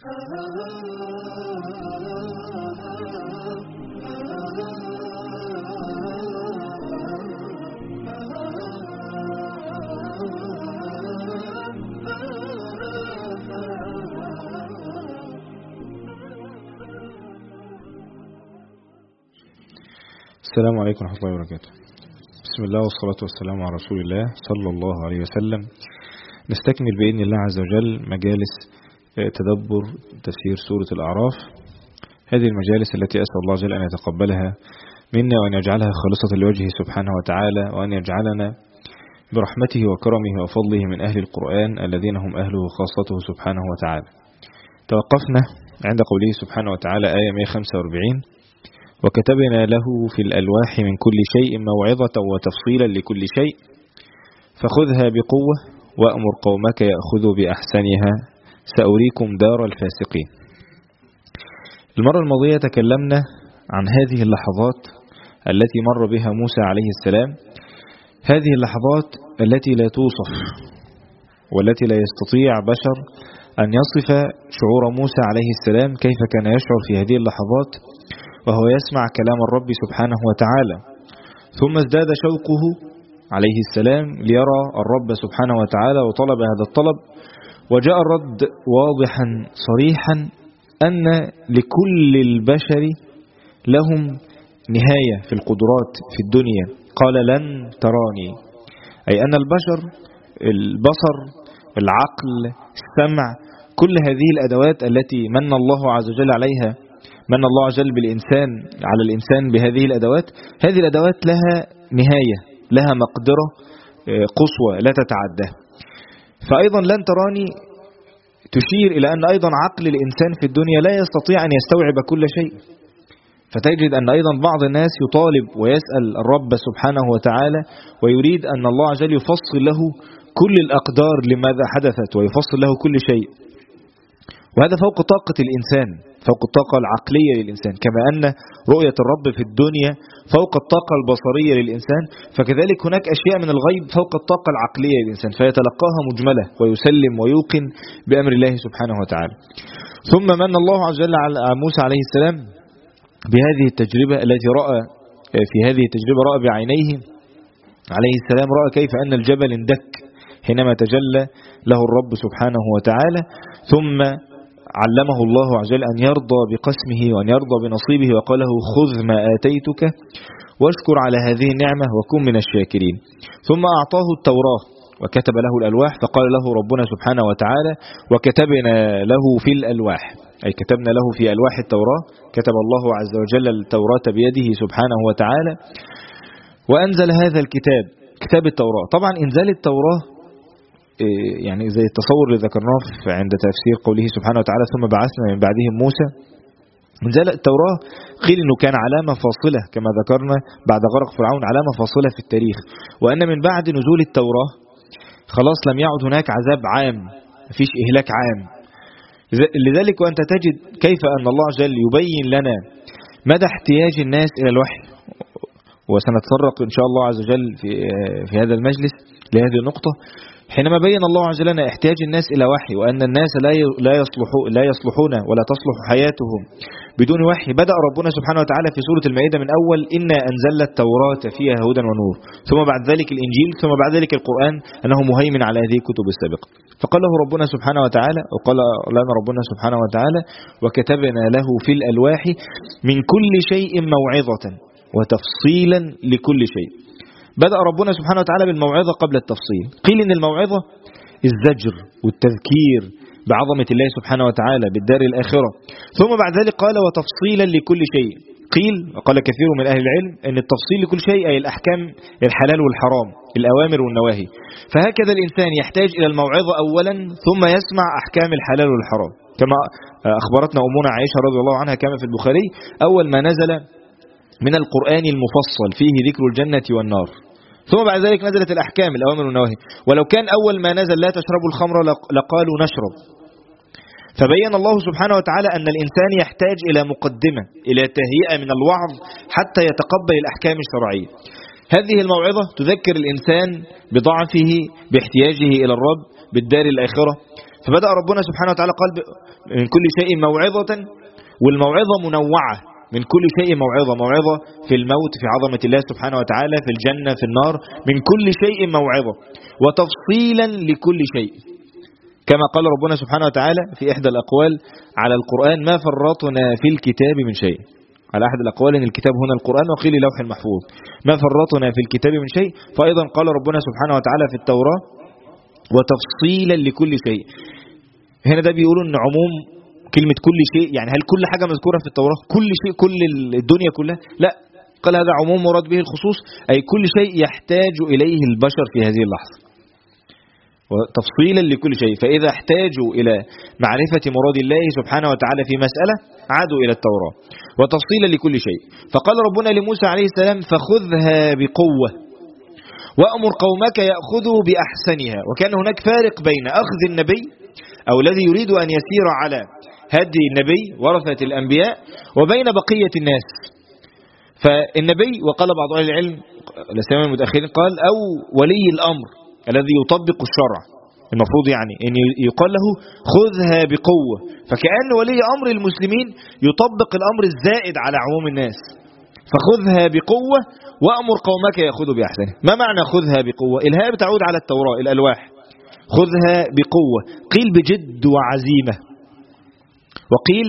السلام عليكم ورحمة الله وبركاته. بسم الله والصلاة والسلام على رسول الله صلى الله عليه وسلم. نستكمل بإذن الله عز وجل مجالس تدبر تفسير سورة الأعراف. هذه المجالس التي أسأل الله جل أن يتقبلها منا وأن يجعلها خالصة لوجهه سبحانه وتعالى، وأن يجعلنا برحمته وكرمه وفضله من أهل القرآن الذين هم أهله خاصته سبحانه وتعالى. توقفنا عند قوله سبحانه وتعالى آية 145: وكتبنا له في الألواح من كل شيء موعظة وتفصيلا لكل شيء فخذها بقوة وأمر قومك يأخذوا بأحسنها سأريكم دار الفاسقين. المرة الماضية تكلمنا عن هذه اللحظات التي مر بها موسى عليه السلام، هذه اللحظات التي لا توصف والتي لا يستطيع بشر أن يصف شعور موسى عليه السلام كيف كان يشعر في هذه اللحظات وهو يسمع كلام الرب سبحانه وتعالى. ثم ازداد شوقه عليه السلام ليرى الرب سبحانه وتعالى وطلب هذا الطلب، وجاء الرد واضحا صريحا أن لكل البشر لهم نهاية في القدرات في الدنيا. قال لن تراني، أي أن البشر البصر العقل السمع كل هذه الأدوات التي من الله عز وجل عليها، من الله عز وجل بالإنسان على الإنسان بهذه الأدوات، هذه الأدوات لها نهاية، لها مقدرة قصوى لا تتعدى. فأيضا لن تراني تشير إلى أن أيضا عقل الإنسان في الدنيا لا يستطيع أن يستوعب كل شيء. فتجد أن أيضا بعض الناس يطالب ويسأل الرب سبحانه وتعالى ويريد أن الله عز وجل يفصل له كل الأقدار لماذا حدثت ويفصل له كل شيء، وهذا فوق طاقة الإنسان، فوق الطاقة العقلية للإنسان. كما أن رؤية الرب في الدنيا فوق الطاقة البصرية للإنسان، فكذلك هناك أشياء من الغيب فوق الطاقة العقلية للإنسان فيتلقاها مجملة ويسلم ويوقن بأمر الله سبحانه وتعالى. ثم من الله عز وجل على موسى عليه السلام بهذه التجربة التي رأى في هذه التجربة رأى بعينيه عليه السلام، رأى كيف أن الجبل اندك حينما تجلى له الرب سبحانه وتعالى. ثم علمه الله عز وجل أن يرضى بقسمه وأن يرضى بنصيبه، وقال له خذ ما آتيتك واشكر على هذه النعمة وكن من الشاكرين. ثم أعطاه التوراة وكتب له الألواح، فقال له ربنا سبحانه وتعالى وكتبنا له في الألواح، أي كتبنا له في ألواح التوراة. كتب الله عز وجل التوراة بيده سبحانه وتعالى وأنزل هذا الكتاب، كتاب التوراة. طبعا إنزال التوراة يعني زي التصور اللي ذكرناه عند تفسير قوله سبحانه وتعالى ثم بعثنا من بعدهم موسى. إنزال التوراة قيل أنه كان علامة فاصلة كما ذكرنا بعد غرق فرعون، علامة فاصلة في التاريخ، وأن من بعد نزول التوراة خلاص لم يعد هناك عذاب عام، مفيش إهلاك عام. لذلك وأنت تجد كيف أن الله عز وجل يبين لنا مدى احتياج الناس إلى الوحي، وسنتطرق إن شاء الله عز وجل في هذا المجلس لهذه النقطة، حينما بين الله عز وجل احتياج الناس إلى وحي، وأن الناس لا يصلحون ولا تصلح حياتهم بدون وحي. بدأ ربنا سبحانه وتعالى في سورة المائدة من أول إنا أنزلنا التوراة فيها هدى ونور، ثم بعد ذلك الإنجيل، ثم بعد ذلك القرآن أنه مهيمن على هذه الكتب السابقة. فقال له ربنا سبحانه وتعالى، وقال لنا ربنا سبحانه وتعالى وكتبنا له في الألواح من كل شيء موعظة وتفصيلا لكل شيء. بدأ ربنا سبحانه وتعالى بالموعظة قبل التفصيل. قيل إن الموعظة الزجر والتذكير بعظمة الله سبحانه وتعالى بالدار الآخرة، ثم بعد ذلك قال وتفصيلا لكل شيء. قيل وقال كثير من أهل العلم أن التفصيل لكل شيء أي الأحكام الحلال والحرام، الأوامر والنواهي. فهكذا الإنسان يحتاج إلى الموعظة أولا ثم يسمع أحكام الحلال والحرام، كما أخبرتنا أمنا عائشة رضي الله عنها كما في البخاري أول ما نزل من القرآن المفصل فيه ذكر الجنة والنار، ثم بعد ذلك نزلت الأحكام الأوامر والنواهي. ولو كان أول ما نزل لا تشربوا الخمر لقالوا نشرب. فبين الله سبحانه وتعالى أن الإنسان يحتاج إلى مقدمة، إلى تهيئة من الوعظ حتى يتقبل الأحكام الشرعية. هذه الموعظة تذكر الإنسان بضعفه، باحتياجه إلى الرب، بالدار الآخرة. فبدأ ربنا سبحانه وتعالى قال من كل شيء موعظة، والموعظة منوعة، من كل شيء موعظة، موعظة في الموت، في عظمة الله سبحانه وتعالى، في الجنة، في النار، من كل شيء موعظة، وتفصيلا لكل شيء، كما قال ربنا سبحانه وتعالى في إحدى الأقوال على القرآن: ما فرطنا في الكتاب من شيء. على أحد الأقوال إن الكتاب هنا القرآن، وقيل لوح المحفوظ. ما فرطنا في الكتاب من شيء. فأيضا قال ربنا سبحانه وتعالى في التوراة: وتفصيلا لكل شيء. هنا ده بيقولوا إن عموم كلمة كل شيء، يعني هل كل حاجة مذكورة في التوراة كل شيء، كل الدنيا كلها؟ لا، قال هذا عموم مراد به الخصوص، أي كل شيء يحتاج إليه البشر في هذه اللحظة، وتفصيلا لكل شيء. فإذا احتاجوا إلى معرفة مراد الله سبحانه وتعالى في مسألة عادوا إلى التوراة، وتفصيلا لكل شيء. فقال ربنا لموسى عليه السلام: فخذها بقوة وأمر قومك يأخذوا بأحسنها. وكان هناك فارق بين أخذ النبي أو الذي يريد أن يسير على هدي النبي ورثة الأنبياء وبين بقية الناس. فالنبي، وقال بعض أهل العلم الأسلام المتأخرين، قال أو ولي الأمر الذي يطبق الشرع، المفروض يعني أن يقال له خذها بقوة، فكأن ولي أمر المسلمين يطبق الأمر الزائد على عموم الناس. فخذها بقوة وأمر قومك يأخذوا بأحسنها. ما معنى خذها بقوة؟ الهاء بتعود على التوراة، الألواح. خذها بقوة، قيل بجد وعزيمة، وقيل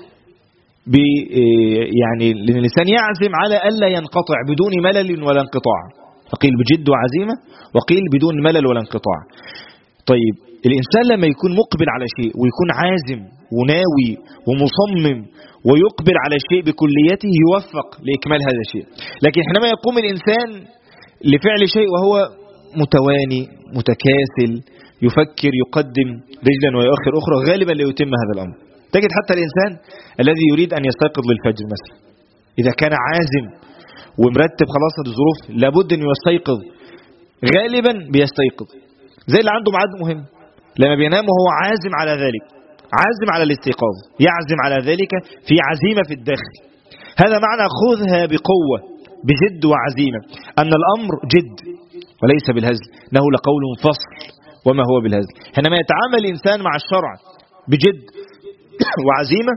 يعني الإنسان يعزم على ألا ينقطع بدون ملل ولا انقطاع، فقيل بجد وعزيمة، وقيل بدون ملل ولا انقطاع. طيب الإنسان لما يكون مقبل على شيء ويكون عازم وناوي ومصمم ويقبل على الشيء بكليته يوفق لإكمال هذا الشيء. لكن حينما يقوم الإنسان لفعل شيء وهو متواني متكاسل، يفكر، يقدم رجلا ويؤخر أخرى، غالبا لا يتم هذا الأمر. تجد حتى الإنسان الذي يريد أن يستيقظ للفجر مثلا، إذا كان عازم ومرتب خلاص الظروف لابد أن يستيقظ، غالبا بيستيقظ. زي اللي عنده ميعاد مهم لما بينام وهو عازم على ذلك، عازم على الاستيقاظ، يعزم على ذلك في عزيمة في الداخل. هذا معنى خذها بقوة، بجد وعزيمة، أن الأمر جد وليس بالهزل، إنه لقول فصل وما هو بالهزل. حينما يتعامل الإنسان مع الشرع بجد وعزيمة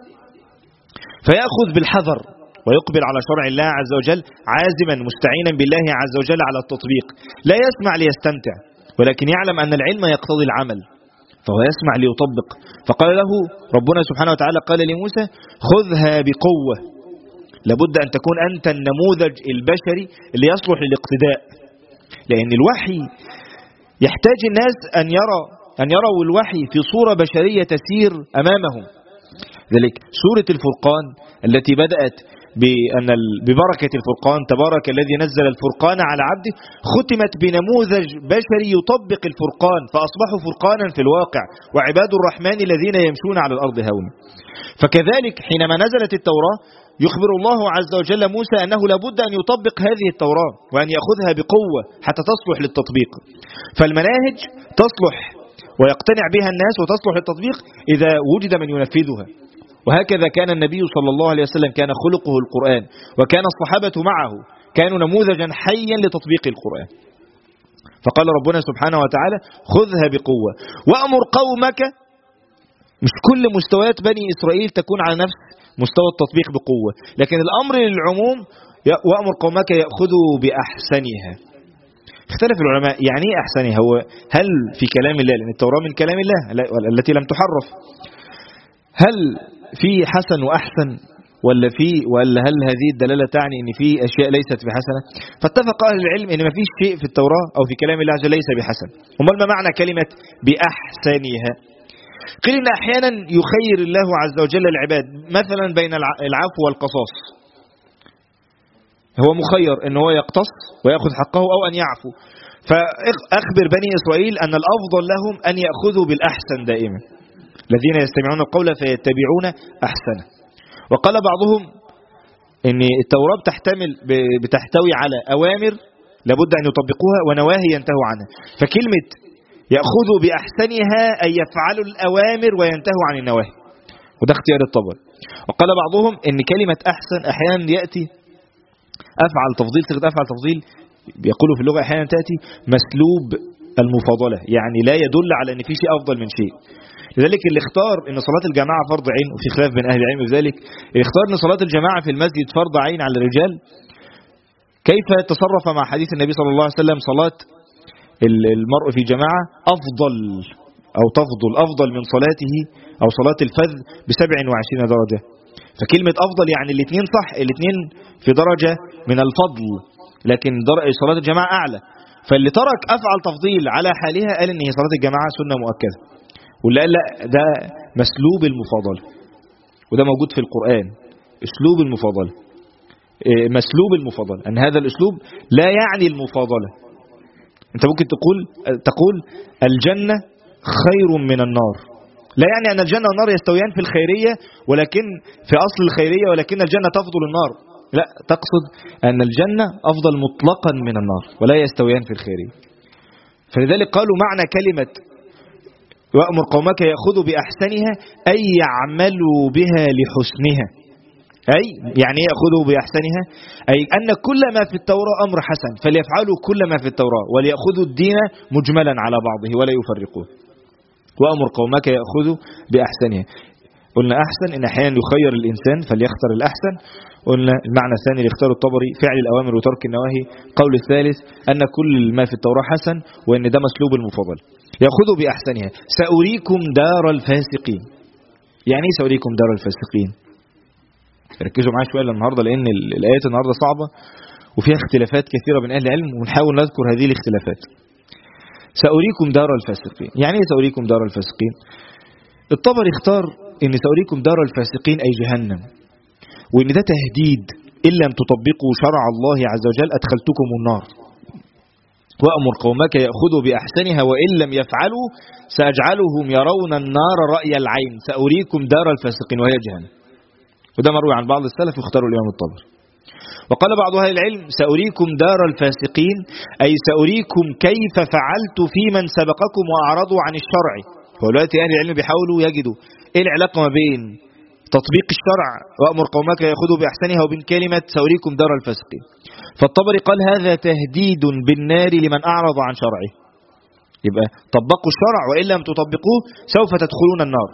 فيأخذ بالحذر ويقبل على شرع الله عز وجل عازما مستعينا بالله عز وجل على التطبيق. لا يسمع ليستمتع، ولكن يعلم أن العلم يقتضي العمل، فهو يسمع ليطبق. فقال له ربنا سبحانه وتعالى، قال لموسى: خذها بقوة. لابد أن تكون أنت النموذج البشري اللي يصلح للاقتداء، لأن الوحي يحتاج الناس أن يروا الوحي في صورة بشرية تسير أمامهم. ذلك سورة الفرقان التي بدأت ببركة الفرقان، تبارك الذي نزل الفرقان على عبده، ختمت بنموذج بشري يطبق الفرقان، فأصبحوا فرقانا في الواقع، وعباد الرحمن الذين يمشون على الأرض هونا. فكذلك حينما نزلت التوراة يخبر الله عز وجل موسى أنه لابد أن يطبق هذه التوراة وأن يأخذها بقوة حتى تصلح للتطبيق. فالمناهج تصلح ويقتنع بها الناس وتصلح للتطبيق إذا وجد من ينفذها. وهكذا كان النبي صلى الله عليه وسلم كان خلقه القرآن، وكان الصحابة معه كانوا نموذجا حيا لتطبيق القرآن. فقال ربنا سبحانه وتعالى: خذها بقوة وأمر قومك. مش كل مستويات بني إسرائيل تكون على نفس مستوى التطبيق بقوة، لكن الأمر للعموم: وأمر قومك يأخذوا بأحسنها. اختلف العلماء يعني ايه أحسنها، هو هل في كلام الله، لأن التوراة من كلام الله التي لم تحرف، هل في حسن وأحسن ولا هل هذه الدلالة تعني ان في اشياء ليست بحسنة؟ فاتفق اهل العلم ان ما فيش شيء في التوراة او في كلام الله عز وجل ليس بحسن. امال ما معنى كلمة بأحسنها؟ قيل ان احيانا يخير الله عز وجل العباد مثلا بين العفو والقصاص، هو مخير ان هو يقتص ويأخذ حقه او ان يعفو، فاخبر بني اسرائيل ان الافضل لهم ان يأخذوا بالأحسن دائما، الذين يستمعون القول فيتبعون أحسنه. وقال بعضهم ان التوراة بتحتوي على أوامر لابد أن يطبقوها ونواهي ينتهوا عنها، فكلمة يأخذوا بأحسنها أي يفعلوا الأوامر وينتهوا عن النواهي، وده اختيار الطبري. وقال بعضهم ان كلمة أحسن أحيانا يأتي أفعل تفضيل، صيغة أفعل تفضيل بيقولوا في اللغة أحيانا تأتي مسلوب المفاضلة، يعني لا يدل على ان في شيء أفضل من شيء، لذلك اللي اختار ان صلاة الجماعة فرض عين، وفي خلاف بين اهل العلم بذلك، اللي اختار ان صلاة الجماعة في المسجد فرض عين على الرجال، كيف تصرف مع حديث النبي صلى الله عليه وسلم صلاة المرء في جماعة أفضل أو تفضل أفضل من صلاته أو صلاة الفذ ب27 درجة. فكلمة أفضل يعني الاثنين صح، الاثنين في درجة من الفضل، لكن صلاة الجماعة أعلى. فاللي ترك أفعل تفضيل على حالها قال إن هي صلاة الجماعة سنة مؤكدة، واللي قال لا ده مسلوب المفاضلة، وده موجود في القرآن. أسلوب المفاضلة، مسلوب المفاضلة، أن هذا الأسلوب لا يعني المفاضلة. أنت ممكن تقول الجنة خير من النار، لا يعني أن الجنة والنار يستويان في الخيرية ولكن في أصل الخيرية، ولكن الجنة تفضل النار. لا، تقصد أن الجنة أفضل مطلقا من النار ولا يستويان في الخيرية. فلذلك قالوا معنى كلمة وأمر قومك يأخذوا بأحسنها أي يعملوا بها لحسنها، أي يعني يأخذوا بأحسنها أي أن كل ما في التوراة أمر حسن فليفعلوا كل ما في التوراة وليأخذوا الدين مجملا على بعضه ولا يفرقوه. وأمر قومك يأخذوا بأحسنها، قلنا أحسن إن أحيانا يخير الإنسان فليختار الأحسن. قلنا المعنى الثاني اللي اختاره الطبري فعل الأوامر وترك النواهي. قول الثالث أن كل ما في التوراة حسن وأن ده مسلوب المفضل. يأخذوا بأحسنها سأريكم دار الفاسقين. يعني ايه سأريكم دار الفاسقين؟ ركزوا معايا شوية النهاردة، لأن الآيات النهاردة صعبة وفيها اختلافات كثيرة بين أهل العلم، ونحاول نذكر هذه الاختلافات. سأريكم دار الفاسقين، يعني ايه سأريكم دار الفاسقين؟ الطبري اختار ان سأريكم دار الفاسقين أي جهنم، وان ده تهديد إن لم تطبقوا شرع الله عز وجل أدخلتكم النار. وأمر قومك يأخذوا بأحسنها وإن لم يفعلوا سأجعلهم يرون النار رأي العين. سأريكم دار الفاسقين وهي جهنم، وده مروي عن بعض السلف واختاروا الإمام الطبري. وقال بعض أهل العلم سأريكم دار الفاسقين أي سأريكم كيف فعلت في من سبقكم وأعرضوا عن الشرع. فدلوقتي أهل العلم بيحاولوا يجدوا إيه العلاقة ما بين تطبيق الشرع وأمر قومك يأخذوا بأحسنها وبين كلمة سأريكم دار الفاسقين. فالطبري قال هذا تهديد بالنار لمن أعرض عن شرعه، يبقى طبقوا الشرع وإن لم تطبقوه سوف تدخلون النار.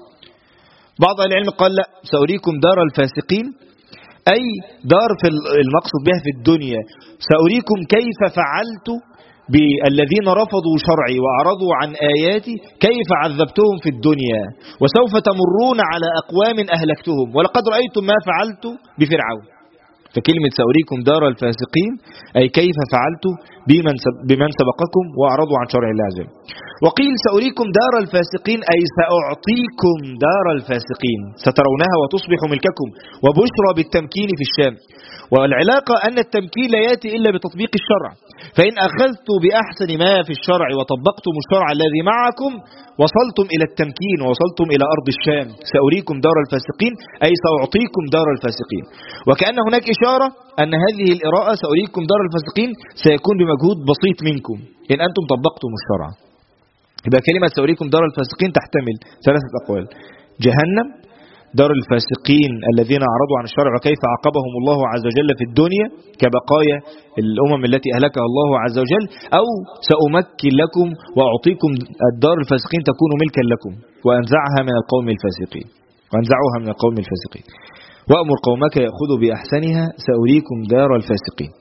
بعض أهل العلم قال لا، سأريكم دار الفاسقين أي دار في المقصود بها في الدنيا. سأريكم كيف فعلت بالذين رفضوا شرعي وأعرضوا عن آياتي، كيف عذبتهم في الدنيا، وسوف تمرون على أقوام أهلكتهم ولقد رأيتم ما فعلت بفرعون. فكلمة سأريكم دار الفاسقين أي كيف فعلت بمن سبقكم وأعرضوا عن شرع الله عز وجل. وقيل سأريكم دار الفاسقين أي سأعطيكم دار الفاسقين سترونها وتصبح ملككم، وبشرى بالتمكين في الشام. والعلاقة أن التمكين لا يأتي إلا بتطبيق الشرع، فإن أخذت بأحسن ما في الشرع وطبقتم الشرع الذي معكم وصلتم إلى التمكين ووصلتم إلى أرض الشام. سأريكم دار الفاسقين أي سأعطيكم دار الفاسقين. وكأن هناك إشارة أن هذه القراءة سأريكم دار الفاسقين سيكون بمجهود بسيط منكم إن أنتم طبقتم الشرع. يبقى كلمة سأريكم دار الفاسقين تحتمل ثلاثة أقوال: جهنم، دار الفاسقين الذين أعرضوا عن الشرع وكيف عاقبهم الله عز وجل في الدنيا كبقايا الأمم التي أهلكها الله عز وجل، أو سأمكن لكم وأعطيكم الدار الفاسقين تكون ملكا لكم وأنزعها من القوم الفاسقين وأنزعوها من القوم الفاسقين. وأمر قومك يأخذوا بأحسنها سأريكم دار الفاسقين.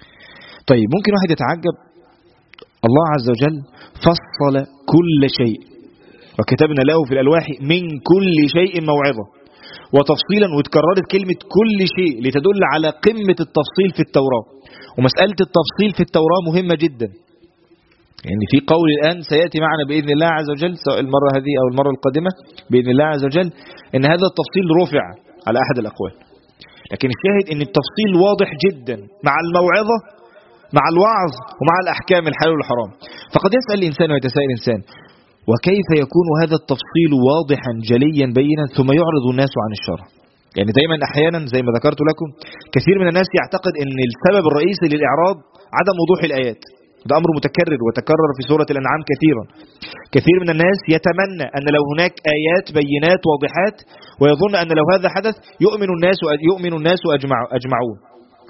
طيب ممكن واحد يتعجب، الله عز وجل فصل كل شيء وكتبنا له في الألواح من كل شيء موعظة وتفصيلا، وتكررت كلمة كل شيء لتدل على قمة التفصيل في التوراة. ومسألة التفصيل في التوراة مهمة جدا، يعني في قول الآن سيأتي معنا بإذن الله عز وجل سواء المرة هذه أو المرة القادمة بإذن الله عز وجل إن هذا التفصيل رفع على أحد الأقوال، لكن الشاهد إن التفصيل واضح جدا مع الموعظة مع الوعظ ومع الأحكام الحلال والحرام. فقد يسأل الإنسان ويتساءل الإنسان وكيف يكون هذا التفصيل واضحا جليا بينا ثم يعرض الناس عن الشرع؟ يعني دايما أحيانا زي ما ذكرت لكم كثير من الناس يعتقد أن السبب الرئيسي للإعراض عدم وضوح الآيات. ده أمر متكرر وتكرر في سورة الأنعام كثيرا. كثير من الناس يتمنى أن لو هناك آيات بينات واضحات ويظن أن لو هذا حدث يؤمن الناس أجمعون،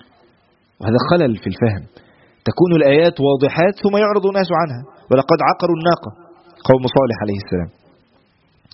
وهذا خلل في الفهم. تكون الآيات واضحات ثم يعرض الناس عنها. ولقد عقروا الناقة قوم صالح عليه السلام.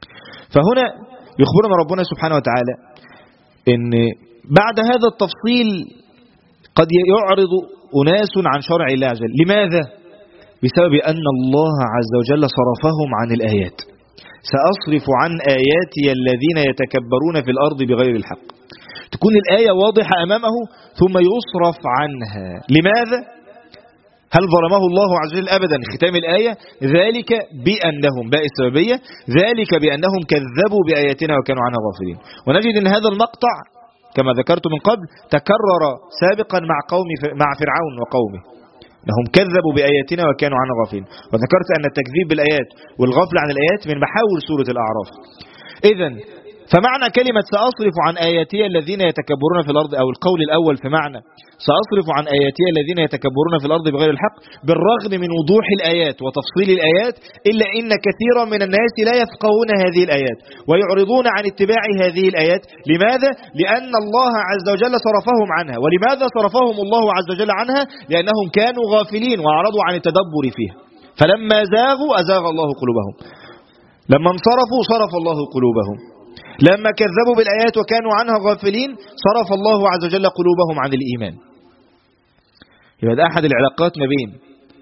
فهنا يخبرنا ربنا سبحانه وتعالى إن بعد هذا التفصيل قد يعرض أناس عن شرع الله عز وجل. لماذا؟ بسبب أن الله عز وجل صرفهم عن الآيات. سأصرف عن آياتي الذين يتكبرون في الأرض بغير الحق. تكون الآية واضحة أمامه ثم يصرف عنها. لماذا؟ هل ظلمه الله عز وجل؟ أبدا. ختام الآية ذلك بأنهم، باء السببية، ذلك بأنهم كذبوا بآياتنا وكانوا عنها غافلين. ونجد أن هذا المقطع كما ذكرت من قبل تكرر سابقا مع فرعون وقومه، أنهم كذبوا بآياتنا وكانوا عنها غافلين. وذكرت أن التكذيب بالآيات والغفل عن الآيات من محاور سورة الأعراف. إذن فمعنى كلمة سأصرف عن آياتي الذين يتكبرون في الأرض، أو القول الأول في معنى سأصرف عن آياتي الذين يتكبرون في الأرض بغير الحق، بالرغم من وضوح الآيات وتفصيل الآيات إلا إن كثيرا من الناس لا يفقهون هذه الآيات ويعرضون عن اتباع هذه الآيات. لماذا؟ لأن الله عز وجل صرفهم عنها. ولماذا صرفهم الله عز وجل عنها؟ لأنهم كانوا غافلين وأعرضوا عن التدبر فيها، فلما زاغوا أزاغ الله قلوبهم، لما انصرفوا صرف الله قلوبهم، لما كذبوا بالآيات وكانوا عنها غافلين صرف الله عز وجل قلوبهم عن الإيمان. يبقى ده أحد العلاقات ما بين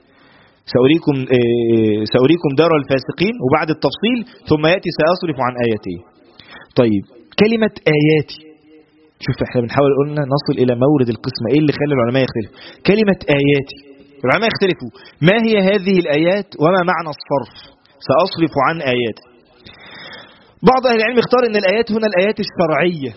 سأريكم دار الفاسقين وبعد التفصيل ثم يأتي سأصرف عن آياتي. طيب كلمة آياتي، شوف احنا بنحاول قلنا نصل إلى مورد القسمة. إيه اللي خلى العلماء يختلفوا؟ كلمة آياتي العلماء يختلفوا ما هي هذه الآيات وما معنى الصرف سأصرف عن آياتي. بعض أهل العلم اختار أن الآيات هنا الآيات الشرعية.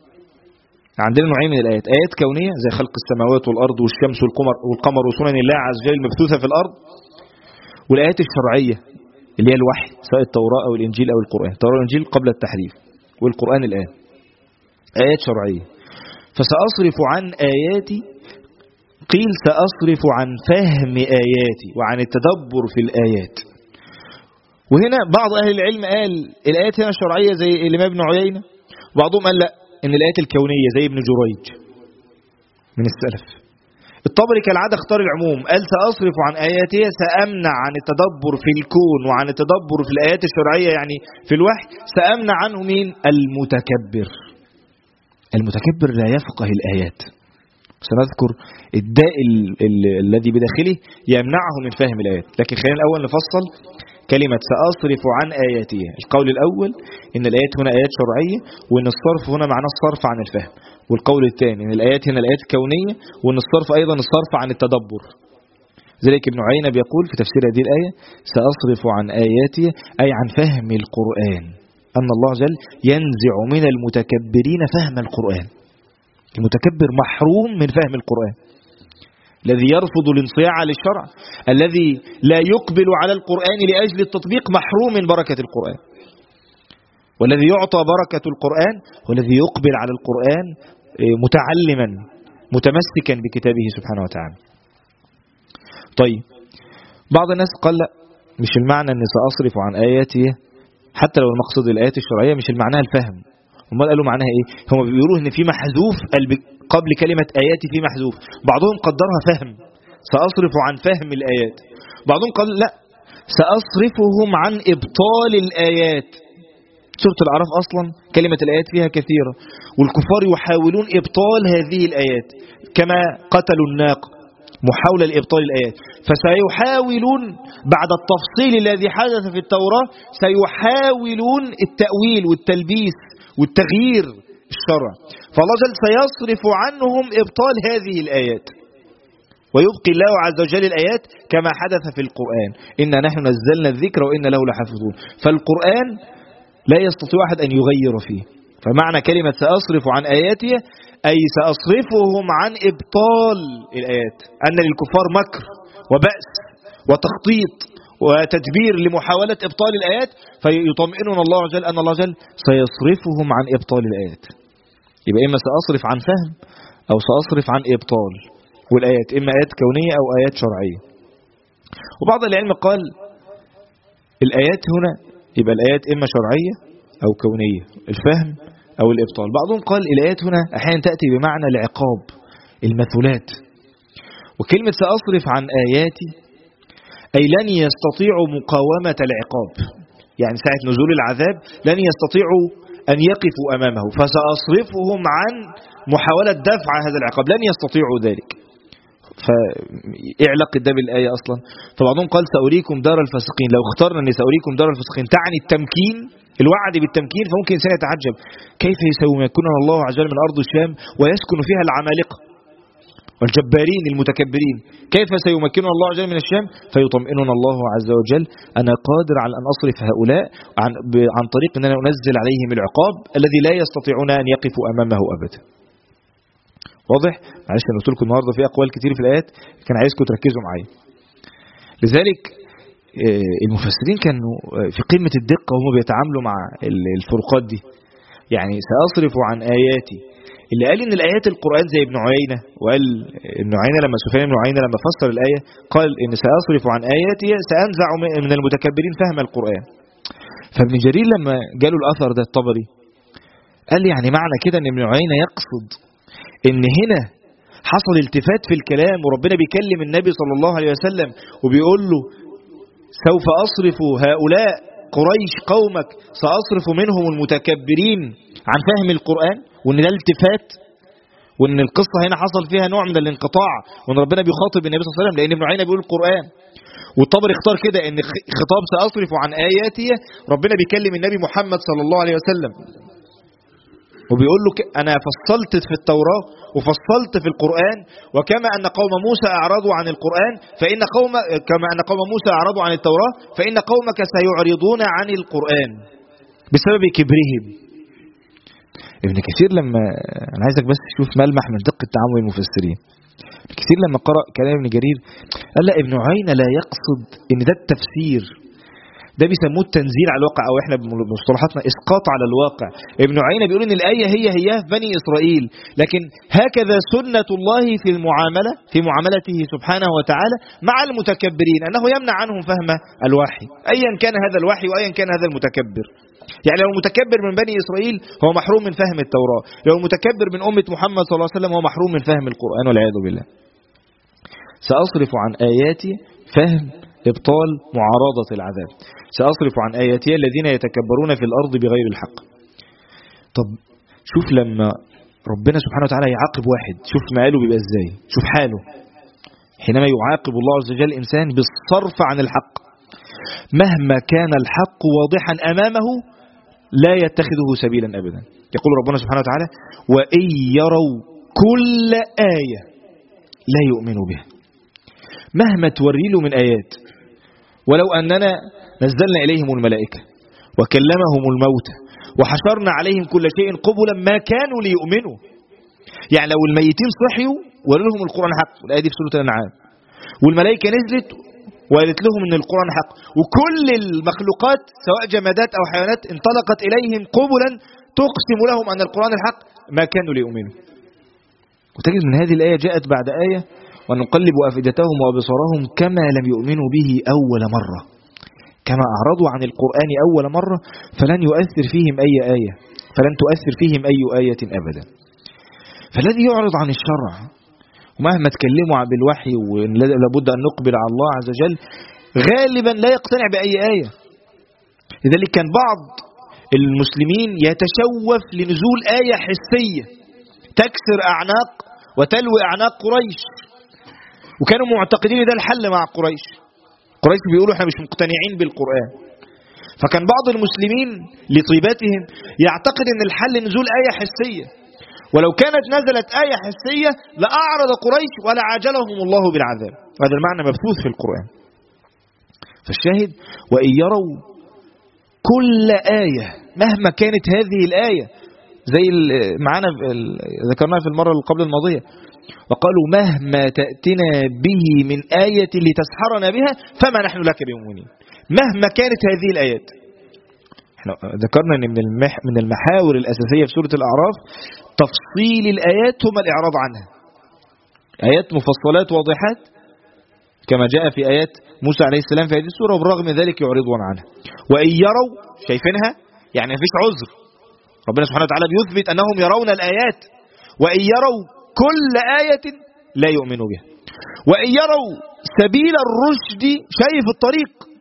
عندنا نوعين من الآيات، آيات كونية زي خلق السماوات والأرض والشمس والقمر وسنن الله عز وجل المبثوثة في الأرض، والآيات الشرعية اللي هي الوحي سواء التوراة أو الإنجيل أو القرآن. التوراة والإنجيل قبل التحريف والقرآن الآن آيات شرعية. فسأصرف عن آياتي قيل سأصرف عن فهم آياتي وعن التدبر في الآيات. وهنا بعض أهل العلم قال الآيات هنا الشرعية زي الإمام ابن عيينة، وبعضهم قال لا إن الآيات الكونية زي ابن جريج من السلف. الطبري كالعادة اختار العموم، قال سأصرف عن آياتي سأمنع عن التدبر في الكون وعن التدبر في الآيات الشرعية يعني في الوحي، سأمنع عنه مين؟ المتكبر. المتكبر لا يفقه الآيات، سنذكر الداء الذي بداخله يمنعه من فهم الآيات. لكن خلينا الأول نفصل كلمة سأصرف عن آياتي. القول الأول إن الآيات هنا آيات شرعية، وإن الصرف هنا معناه الصرف عن الفهم. والقول الثاني إن الآيات هنا الآيات كونية، وإن الصرف أيضا الصرف عن التدبر. ذلك ابن عيينة بيقول في تفسير هذه الآية سأصرف عن آياتي أي عن فهم القرآن، أن الله جل ينزع من المتكبرين فهم القرآن. المتكبر محروم من فهم القرآن، الذي يرفض الانصياع للشرع، الذي لا يقبل على القرآن لأجل التطبيق محروم من بركة القرآن. والذي يعطى بركة القرآن هو الذي يقبل على القرآن متعلما متمسكا بكتابه سبحانه وتعالى. طيب بعض الناس قال لا مش المعنى أن سأصرف عن آياتي، حتى لو المقصود الآيات الشرعية مش المعنى الفهم. هم قالوا معناها إيه؟ هم بيقولوا إن في محذوف قبل كلمة آياتي في محذوف. بعضهم قدرها فهم، سأصرف عن فهم الآيات. بعضهم قال لا سأصرفهم عن إبطال الآيات. سورة الأعراف أصلا كلمة الآيات فيها كثيرة، والكفار يحاولون إبطال هذه الآيات كما قتلوا الناقة محاولة لإبطال الآيات. فسيحاولون بعد التفصيل الذي حدث في التوراة سيحاولون التأويل والتلبيس والتغيير الشرع. فالله جل سيصرف عنهم إبطال هذه الآيات ويبقي الله عز وجل الآيات كما حدث في القرآن، إنا نحن نزلنا الذكر وإنا له لحافظون. فالقرآن لا يستطيع أحد أن يغير فيه. فمعنى كلمة سأصرف عن آياتي أي سأصرفهم عن إبطال الآيات، أن للكفار مكر وبأس وتخطيط وتدبير لمحاولة إبطال الآيات، فيطمئنون الله عز وجل أن الله جل سيصرفهم عن إبطال الآيات. يبقى إما سأصرف عن فهم أو سأصرف عن إبطال، والآيات إما آيات كونية أو آيات شرعية. وبعض العلم قال الآيات هنا يبقى الآيات إما شرعية أو كونية، الفهم أو الإبطال. بعضهم قال الآيات هنا أحيانا تأتي بمعنى العقاب، المثلات. وكلمة سأصرف عن آياتي أي لن يستطيعوا مقاومة العقاب، يعني ساعة نزول العذاب لن يستطيعوا أن يقفوا أمامه، فسأصرفهم عن محاولة دفع هذا العقاب، لن يستطيعوا ذلك. فإيه علاقة ده بالآية أصلا؟ فبعضهم قال سأريكم دار الفاسقين. لو اخترنا أن سأريكم دار الفاسقين تعني التمكين، الوعد بالتمكين، فممكن الإنسان يتعجب كيف يمكننا الله عز وجل من أرض الشام ويسكن فيها العمالقة والجبارين المتكبرين، كيف سيمكننا الله عز وجل من الشام؟ فيطمئننا الله عز وجل أنا قادر على أن أصرف هؤلاء عن طريق أن أنا أنزل عليهم العقاب الذي لا يستطيعون أن يقفوا أمامه أبدا. واضح؟ معلش أنا قلت لكم النهارده في أقوال كتير في الآيات، كان عايزكم تركزوا معايا. لذلك المفسرين كانوا في قمة الدقة وهم بيتعاملوا مع الفروقات دي. يعني سأصرف عن آياتي، اللي قال إن الآيات القرآن زي ابن عيينة، وقال ابن عيينة لما سفيان بن عيينة لما فسر الآية قال إن سأصرف عن آياتي سأنزع من المتكبرين فهم القرآن. فابن جرير لما جاله الأثر ده الطبري قال لي يعني معنى كده إن ابن عيينة يقصد إن هنا حصل التفات في الكلام، وربنا بيكلم النبي صلى الله عليه وسلم وبيقول له سوف أصرف هؤلاء قريش قومك سأصرف منهم المتكبرين عن فهم القرآن، وإن ده التفات، وإن القصة هنا حصل فيها نوع من الانقطاع، وإن ربنا بيخاطب النبي صلى الله عليه وسلم لأن ابن عيينة بيقول القرآن. والطبري اختار كده إن خطاب سأصرف عن آياتي ربنا بيكلم النبي محمد صلى الله عليه وسلم وبيقول له أنا فصلت في التوراة وفصلت في القرآن، وكما أن قوم موسى أعرضوا عن القرآن كما أن قوم موسى أعرضوا عن التوراة فإن قومك سيعرضون عن القرآن بسبب كبرهم. ابن كثير لما أنا عايزك بس تشوف ملمح من دقة تعامل المفسرين. ابن كثير لما قرأ كلام ابن جرير قال لا، ابن عيينة لا يقصد إن ده التفسير، ده بيسموه التنزيل على الواقع، او احنا بمصطلحاتنا اسقاط على الواقع. ابن عيينة بيقول ان الآية هي في بني إسرائيل، لكن هكذا سنة الله في معاملته سبحانه وتعالى مع المتكبرين، انه يمنع عنهم فهم الوحي ايا كان هذا الوحي وايا كان هذا المتكبر. يعني لو المتكبر من بني إسرائيل هو محروم من فهم التوراة، لو المتكبر من أمة محمد صلى الله عليه وسلم هو محروم من فهم القرآن والعياذ بالله. سأصرف عن آياتي فهم إبطال معارضة العذاب، سأصرف عن آياتي الذين يتكبرون في الأرض بغير الحق. طب شوف لما ربنا سبحانه وتعالى يعاقب واحد، شوف مقاله بيبقى ازاي، شوف حاله حينما يعاقب الله عز وجل الإنسان بالصرف عن الحق، مهما كان الحق واضحا أمامه لا يتخذه سبيلا أبدا. يقول ربنا سبحانه وتعالى وإن يروا كل آية لا يؤمنوا بها، مهما توري له من آيات، ولو أننا نزلنا إليهم الملائكة وكلمهم الموت وحشرنا عليهم كل شيء قبلا ما كانوا ليؤمنوا. يعني لو الميتين صحيوا وقالوا لهم القرآن حق، والآية دي في سورة الأنعام، والملائكة نزلت وقالت لهم ان القرآن حق، وكل المخلوقات سواء جمادات أو حيوانات انطلقت إليهم قبلا تقسم لهم أن القرآن الحق، ما كانوا ليؤمنوا. وتجد من هذه الآية جاءت بعد آية ونقلب أفئدتهم وأبصارهم كما لم يؤمنوا به أول مرة، كما أعرضوا عن القرآن أول مرة فلن يؤثر فيهم أي آية، فلن تؤثر فيهم أي آية أبدا. فالذي يعرض عن الشرع ومهما تكلموا بالوحي ولابد أن نقبل على الله عز وجل غالبا لا يقتنع بأي آية. لذلك كان بعض المسلمين يتشوف لنزول آية حسية تكسر أعناق وتلوي أعناق قريش، وكانوا معتقدين ده الحل مع قريش بيقولوا احنا مش مقتنعين بالقرآن. فكان بعض المسلمين لطيبتهم يعتقد ان الحل نزول آية حسية، ولو كانت نزلت آية حسية لأعرض قريش ولا عاجلهم الله بالعذاب. هذا المعنى مبثوث في القرآن. فالشاهد وإن يروا كل آية مهما كانت هذه الآية، زي معنا ذكرناها في المرة قبل الماضية، وقالوا مهما تأتنا به من آية لتسحرنا بها فما نحن لك بمؤمنين. مهما كانت هذه الآيات، احنا ذكرنا ان من المحاور الأساسية في سورة الأعراف تفصيل الآيات ثم الإعراض عنها. آيات مفصلات واضحات كما جاء في آيات موسى عليه السلام في هذه السورة، وبالرغم من ذلك يعرضون عنها. وإن يروا شايفينها يعني مفيش عذر، ربنا سبحانه وتعالى بيثبت أنهم يرون الآيات. وإن يروا كل آية لا يؤمنوا بها، وإن يروا سبيل الرشد شايف الطريق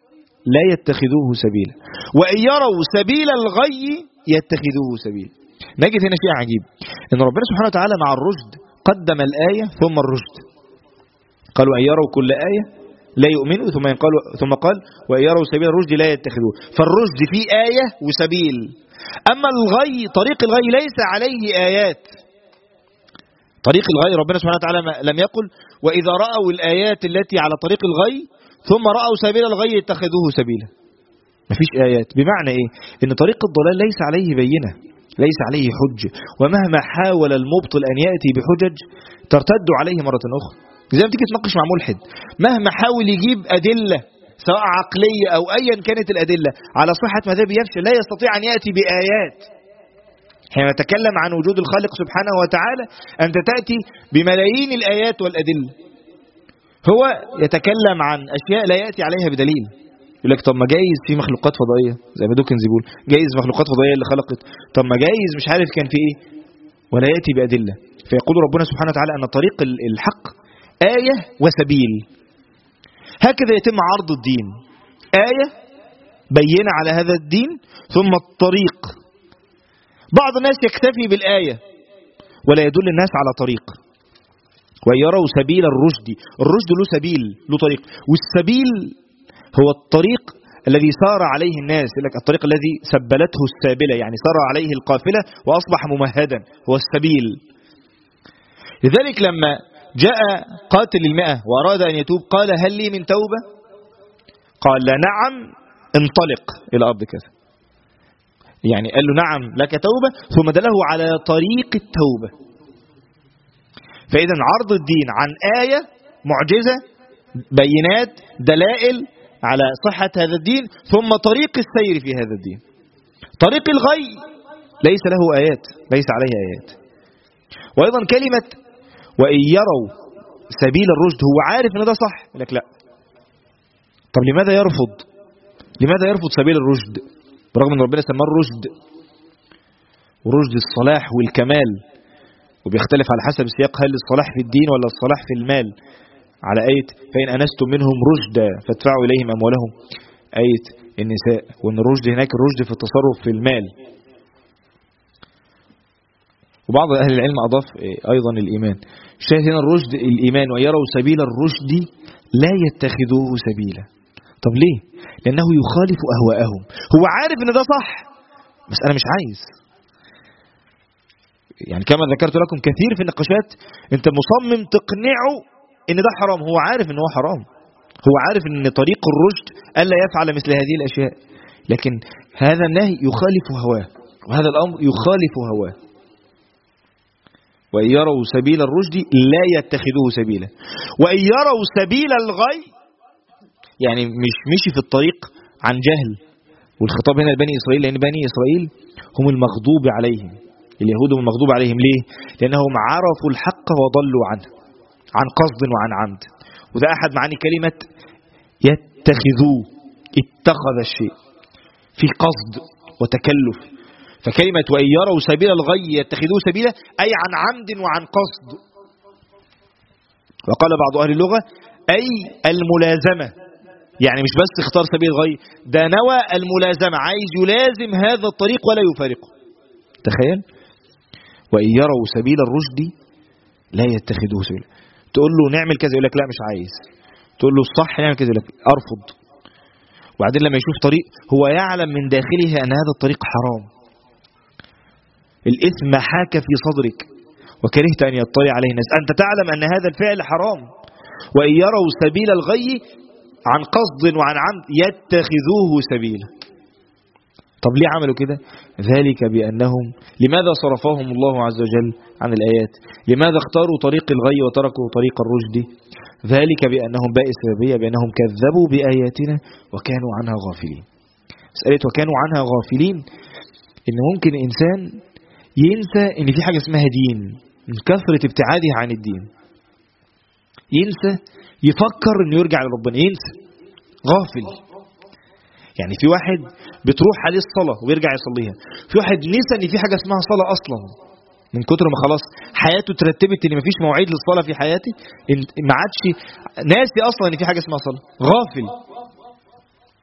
لا يتخذوه سبيلا وإن يروا سبيل الغي يتخذوه سبيلا. نجد هنا شيء عجيب، إن ربنا سبحانه وتعالى مع الرشد قدم الآية ثم الرشد. قال وإن يروا كل آية لا يؤمنوا، ثم قال وإن يروا سبيل الرشد لا يتخذوه. فالرشد فيه آية وسبيل، أما الغي طريق الغي ليس عليه آيات. طريق الغي ربنا سبحانه وتعالى لم يقل وإذا رأوا الآيات التي على طريق الغي ثم رأوا سبيل الغي اتخذوه سبيلا. مفيش آيات. بمعنى إيه؟ إن طريق الضلال ليس عليه بينة، ليس عليه حجة، ومهما حاول المبطل أن يأتي بحجج ترتد عليه مرة أخرى. زي ما تيجي تناقش مع ملحد، مهما حاول يجيب أدلة سواء عقلية أو أيا كانت الأدلة على صحة مذهبه يفشل، لا يستطيع أن يأتي بآيات. حين نتكلم عن وجود الخالق سبحانه وتعالى أنت تأتي بملايين الآيات والأدلة، هو يتكلم عن أشياء لا يأتي عليها بدليل. يقول لك طب ما جايز في مخلوقات فضائية زي ما دوكنز بيقول، جايز مخلوقات فضائية اللي خلقت، طب ما جايز مش عارف كان في إيه، ولا يأتي بأدلة. فيقول ربنا سبحانه وتعالى أن طريق الحق آية وسبيل. هكذا يتم عرض الدين، آية بينة على هذا الدين ثم الطريق. بعض الناس يكتفي بالآية ولا يدل الناس على طريق. ويروا سبيل الرشد، الرشد له سبيل له طريق، والسبيل هو الطريق الذي سار عليه الناس، لك الطريق الذي سبلته السابلة، يعني سار عليه القافلة وأصبح ممهدا، هو السبيل. لذلك لما جاء قاتل 100 وأراد أن يتوب قال هل لي من توبة؟ قال لا نعم انطلق إلى أرض كذا، يعني قال له نعم لك توبة ثم دله على طريق التوبة. فإذا عرض الدين عن آية معجزة بينات دلائل على صحة هذا الدين ثم طريق السير في هذا الدين. طريق الغي ليس له آيات، ليس عليه آيات. وأيضا كلمة وإن يروا سبيل الرشد، هو عارف أن ده صح لك لا، طب لماذا يرفض؟ لماذا يرفض سبيل الرشد برغم أن ربنا سماه الرشد ورشد الصلاح والكمال، وبيختلف على حسب السياق هل الصلاح في الدين ولا الصلاح في المال. على آية فإن أنستم منهم رشدا فادفعوا إليهم أموالهم، آية النساء. وأن الرشد هناك الرشد في التصرف في المال. وبعض أهل العلم أضاف أيضا الإيمان. شاهد هنا الرشد الإيمان ويروا سبيل الرشد لا يتخذوه سبيلا. طب ليه؟ لأنه يخالف أهواءهم. هو عارف أن ده صح بس أنا مش عايز. يعني كما ذكرت لكم كثير في النقاشات أنت مصمم تقنعه أن ده حرام، هو عارف أنه حرام، هو عارف أن طريق الرشد ألا يفعل مثل هذه الأشياء، لكن هذا النهي يخالف هواه وهذا الأمر يخالف هواه. وإن يروا سبيل الرشد لا يتخذوه سبيلا وإن يروا سبيل الغي، يعني مش مشي في الطريق عن جهل. والخطاب هنا لبني إسرائيل لأن بني إسرائيل هم المغضوب عليهم، اليهود هم المغضوب عليهم. ليه؟ لأنهم عرفوا الحق وضلوا عنه عن قصد وعن عمد. وده أحد معاني كلمة يتخذوه، اتخذ الشيء في قصد وتكلف. فكلمة وإن يروا سبيل الغي يتخذوه سبيلا أي عن عمد وعن قصد. وقال بعض أهل اللغة أي الملازمة، يعني مش بس اختار سبيل الغي، ده نوى الملازمة، عايز يلازم هذا الطريق ولا يفارقه. تخيل وإن يروا سبيل الرشد لا يتخذوه سبيلا. تقول له نعمل كذا يقول لك لا مش عايز، تقول له الصح نعمل كذا يقول لك أرفض. وبعدين لما يشوف طريق هو يعلم من داخله أن هذا الطريق حرام، الإثم حاك في صدرك وكرهت أن يطلع عليه الناس، أنت تعلم أن هذا الفعل حرام. وإن يروا سبيل الغي عن قصد وعن عمد يتخذوه سبيلا. طب ليه عملوا كده؟ ذلك بأنهم لماذا صرفهم الله عز وجل عن الآيات؟ لماذا اختاروا طريق الغي وتركوا طريق الرشد؟ ذلك بأنهم باء السببية، بأنهم كذبوا بآياتنا وكانوا عنها غافلين. مسألة وكانوا عنها غافلين إن ممكن إنسان ينسى إن في حاجة اسمها دين من كثرة ابتعاده عن الدين، ينسى يفكر إنه يرجع لربنا، ينسى غافل. يعني في واحد بتروح عليه الصلاة ويرجع يصليها، في واحد نسى إن في حاجة اسمها صلاة أصلا من كتر ما خلاص حياته ترتبت إن مفيش مواعيد للصلاة في حياته، ما عادش ناسي أصلا إن في حاجة اسمها صلاة، غافل.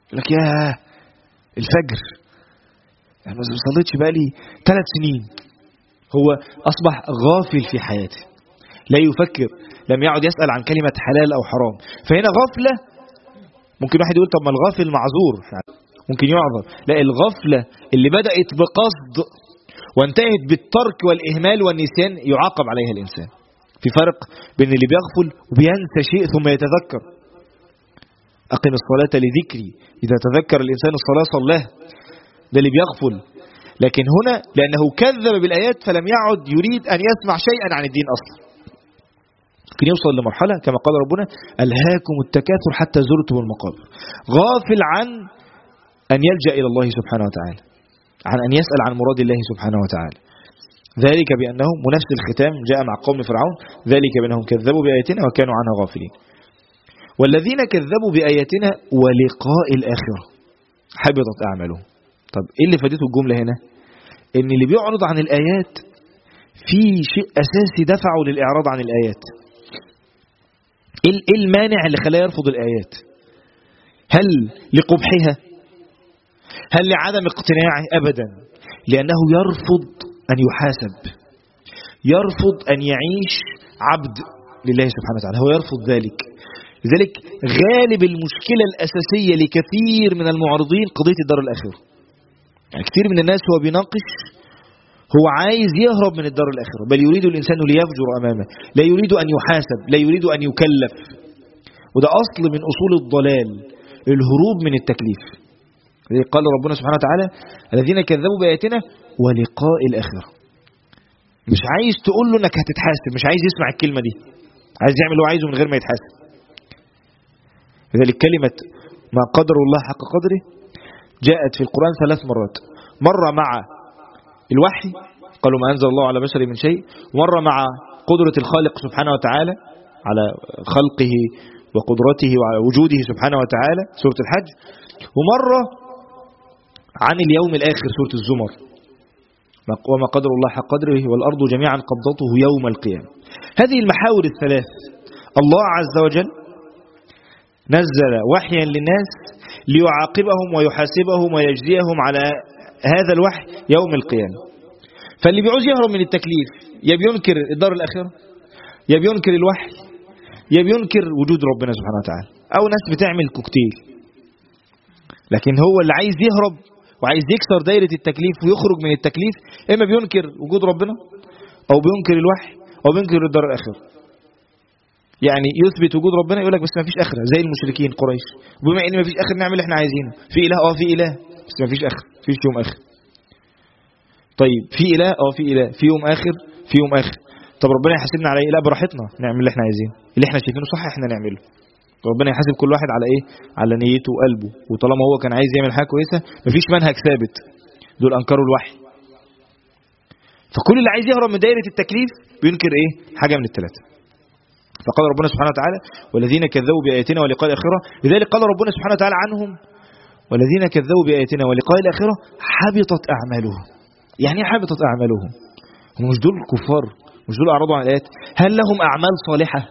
يقول لك يا الفجر يعني ما صليتش بقالي 3 سنين. هو أصبح غافل في حياته، لا يفكر، لم يعد يسأل عن كلمة حلال أو حرام. فهنا غفلة. ممكن واحد يقول طب ما الغافل معذور، ممكن يعذر. لا، الغفلة اللي بدأت بقصد وانتهت بالترك والإهمال والنسيان يعاقب عليها الإنسان. في فرق بين اللي بيغفل وبينسى شيء ثم يتذكر. أقم الصلاة لذكري، إذا تذكر الإنسان الصلاة صلاه، ده اللي بيغفل. لكن هنا لأنه كذب بالآيات فلم يعد يريد أن يسمع شيئا عن الدين أصلا. ممكن يوصل لمرحلة كما قال ربنا ألهاكم التكاثر حتى زرتم المقابر، غافل عن أن يلجأ إلى الله سبحانه وتعالى، عن أن يسأل عن مراد الله سبحانه وتعالى. ذلك بأنهم، ونفس الختام جاء مع قوم فرعون، ذلك بأنهم كذبوا بآياتنا وكانوا عنها غافلين. والذين كذبوا بآياتنا ولقاء الآخرة حبطت أعمالهم. طب إيه اللي فادته الجملة هنا؟ إن اللي بيعرض عن الآيات في شيء أساسي دفعه للإعراض عن الآيات. إيه المانع اللي خلاه يرفض الآيات؟ هل لقبحها؟ هل لعدم اقتناعه؟ أبدا، لأنه يرفض أن يحاسب، يرفض أن يعيش عبد لله سبحانه وتعالى، هو يرفض ذلك. لذلك غالب المشكلة الأساسية لكثير من المعارضين قضية الدار الآخرة. يعني كثير من الناس هو بيناقش، هو عايز يهرب من الدار الآخرة، بل يريد الإنسان ليفجر أمامه، لا يريد أن يحاسب، لا يريد أن يكلف. وده أصل من أصول الضلال، الهروب من التكليف. قال ربنا سبحانه وتعالى الذين كذبوا بآياتنا ولقاء الآخرة. مش عايز تقول له انك هتتحاسب، مش عايز يسمع الكلمة دي، عايز يعمل اللي هو عايزه من غير ما يتحاسب. لذلك كلمة ما قدر الله حق قدره جاءت في القرآن 3 مرات. مرة مع الوحي، قالوا ما أنزل الله على بشر من شيء، ومرة مع قدرة الخالق سبحانه وتعالى على خلقه وقدرته وعلى وجوده سبحانه وتعالى، سورة الحج، ومرة عن اليوم الآخر، سورة الزمر، وما قدر الله حق قدره والأرض جميعا قبضته يوم القيامة. هذه المحاور ال3 الله عز وجل نزل وحيا للناس ليعاقبهم ويحاسبهم ويجزيهم على هذا الوحي يوم القيامة. فاللي بيعوز يهرب من التكليف يا بينكر الدار الآخرة، يا بينكر الوحي، يا بينكر وجود ربنا سبحانه وتعالى، أو ناس بتعمل كوكتيل. لكن هو اللي عايز يهرب وعايز يكسر دايرة التكليف ويخرج من التكليف، إما بينكر وجود ربنا، أو بينكر الوحي، أو بينكر الدار الآخرة. يعني يثبت وجود ربنا يقول لك بس ما فيش آخرة، زي المشركين قريش، وبما إن ما فيش آخر نعمل اللي احنا عايزينه. في إله، في إله، بس ما فيش آخر، فيش يوم آخر. طيب في إله، في إله، في يوم آخر، في يوم آخر. طب ربنا يحاسبنا على إيه؟ لا، براحتنا نعمل اللي احنا عايزينه، اللي احنا شايفينه صح احنا نعمله. ربنا يحاسب كل واحد على ايه؟ على نيته وقلبه. وطالما هو كان عايز يعمل حاجه كويسه مفيش منهج ثابت. دول انكروا الوحي. فكل اللي عايز يهرب من دايره التكليف بينكر ايه؟ حاجه من ال3. فقال ربنا سبحانه وتعالى والذين كذبوا بآياتنا ولقاء الآخرة. لذلك قال ربنا سبحانه وتعالى عنهم والذين كذبوا بآياتنا ولقاء الآخرة حبطت أعمالهم. يعني ايه حبطت أعمالهم؟ هم مش دول كفار، مش دول أعرضوا عن الآيات؟ هل لهم أعمال صالحة؟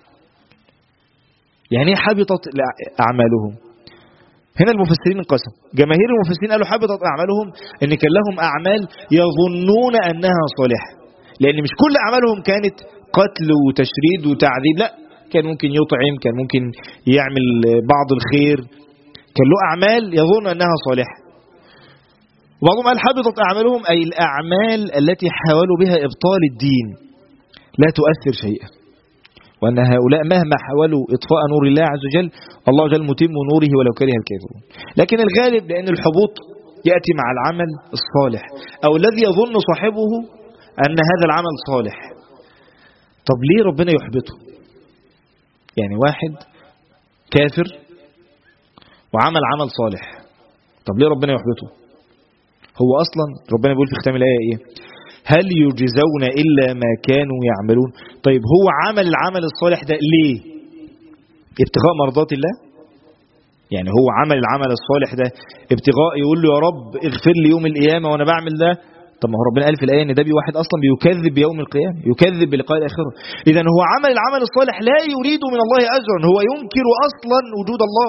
يعني ايه حبطت أعمالهم؟ هنا المفسرين انقسموا. جماهير المفسرين قالوا حبطت أعمالهم إن كان لهم أعمال يظنون أنها صالحة، لأن مش كل أعمالهم كانت قتل وتشريد وتعذيب، لا، كان ممكن يطعم، كان ممكن يعمل بعض الخير، كان له أعمال يظن أنها صالحة. وبعضهم قال حبطت أعمالهم أي الأعمال التي حاولوا بها إبطال الدين لا تؤثر شيئا، وأن هؤلاء مهما حاولوا إطفاء نور الله عز وجل الله جل متم نوره ولو كره الكافرون. لكن الغالب لأن الحبوط يأتي مع العمل الصالح أو الذي يظن صاحبه أن هذا العمل صالح. طب ليه ربنا يحبطه؟ يعني واحد كافر وعمل عمل صالح، طب ليه ربنا يحبطه؟ هو أصلا ربنا بيقول في ختام الآية إيه؟ هل يجزون إلا ما كانوا يعملون. طيب هو عمل العمل الصالح ده ليه؟ ابتغاء مرضات الله؟ يعني هو عمل العمل الصالح ده ابتغاء يقول له يا رب اغفر لي يوم القيامة وأنا بعمل ده؟ طب ما هو ربنا قال في الآية إن ده واحد أصلا بيكذب بيوم القيامة، يكذب بلقاء الآخرة. إذن هو عمل العمل الصالح لا يريد من الله أجرا، هو ينكر أصلا وجود الله.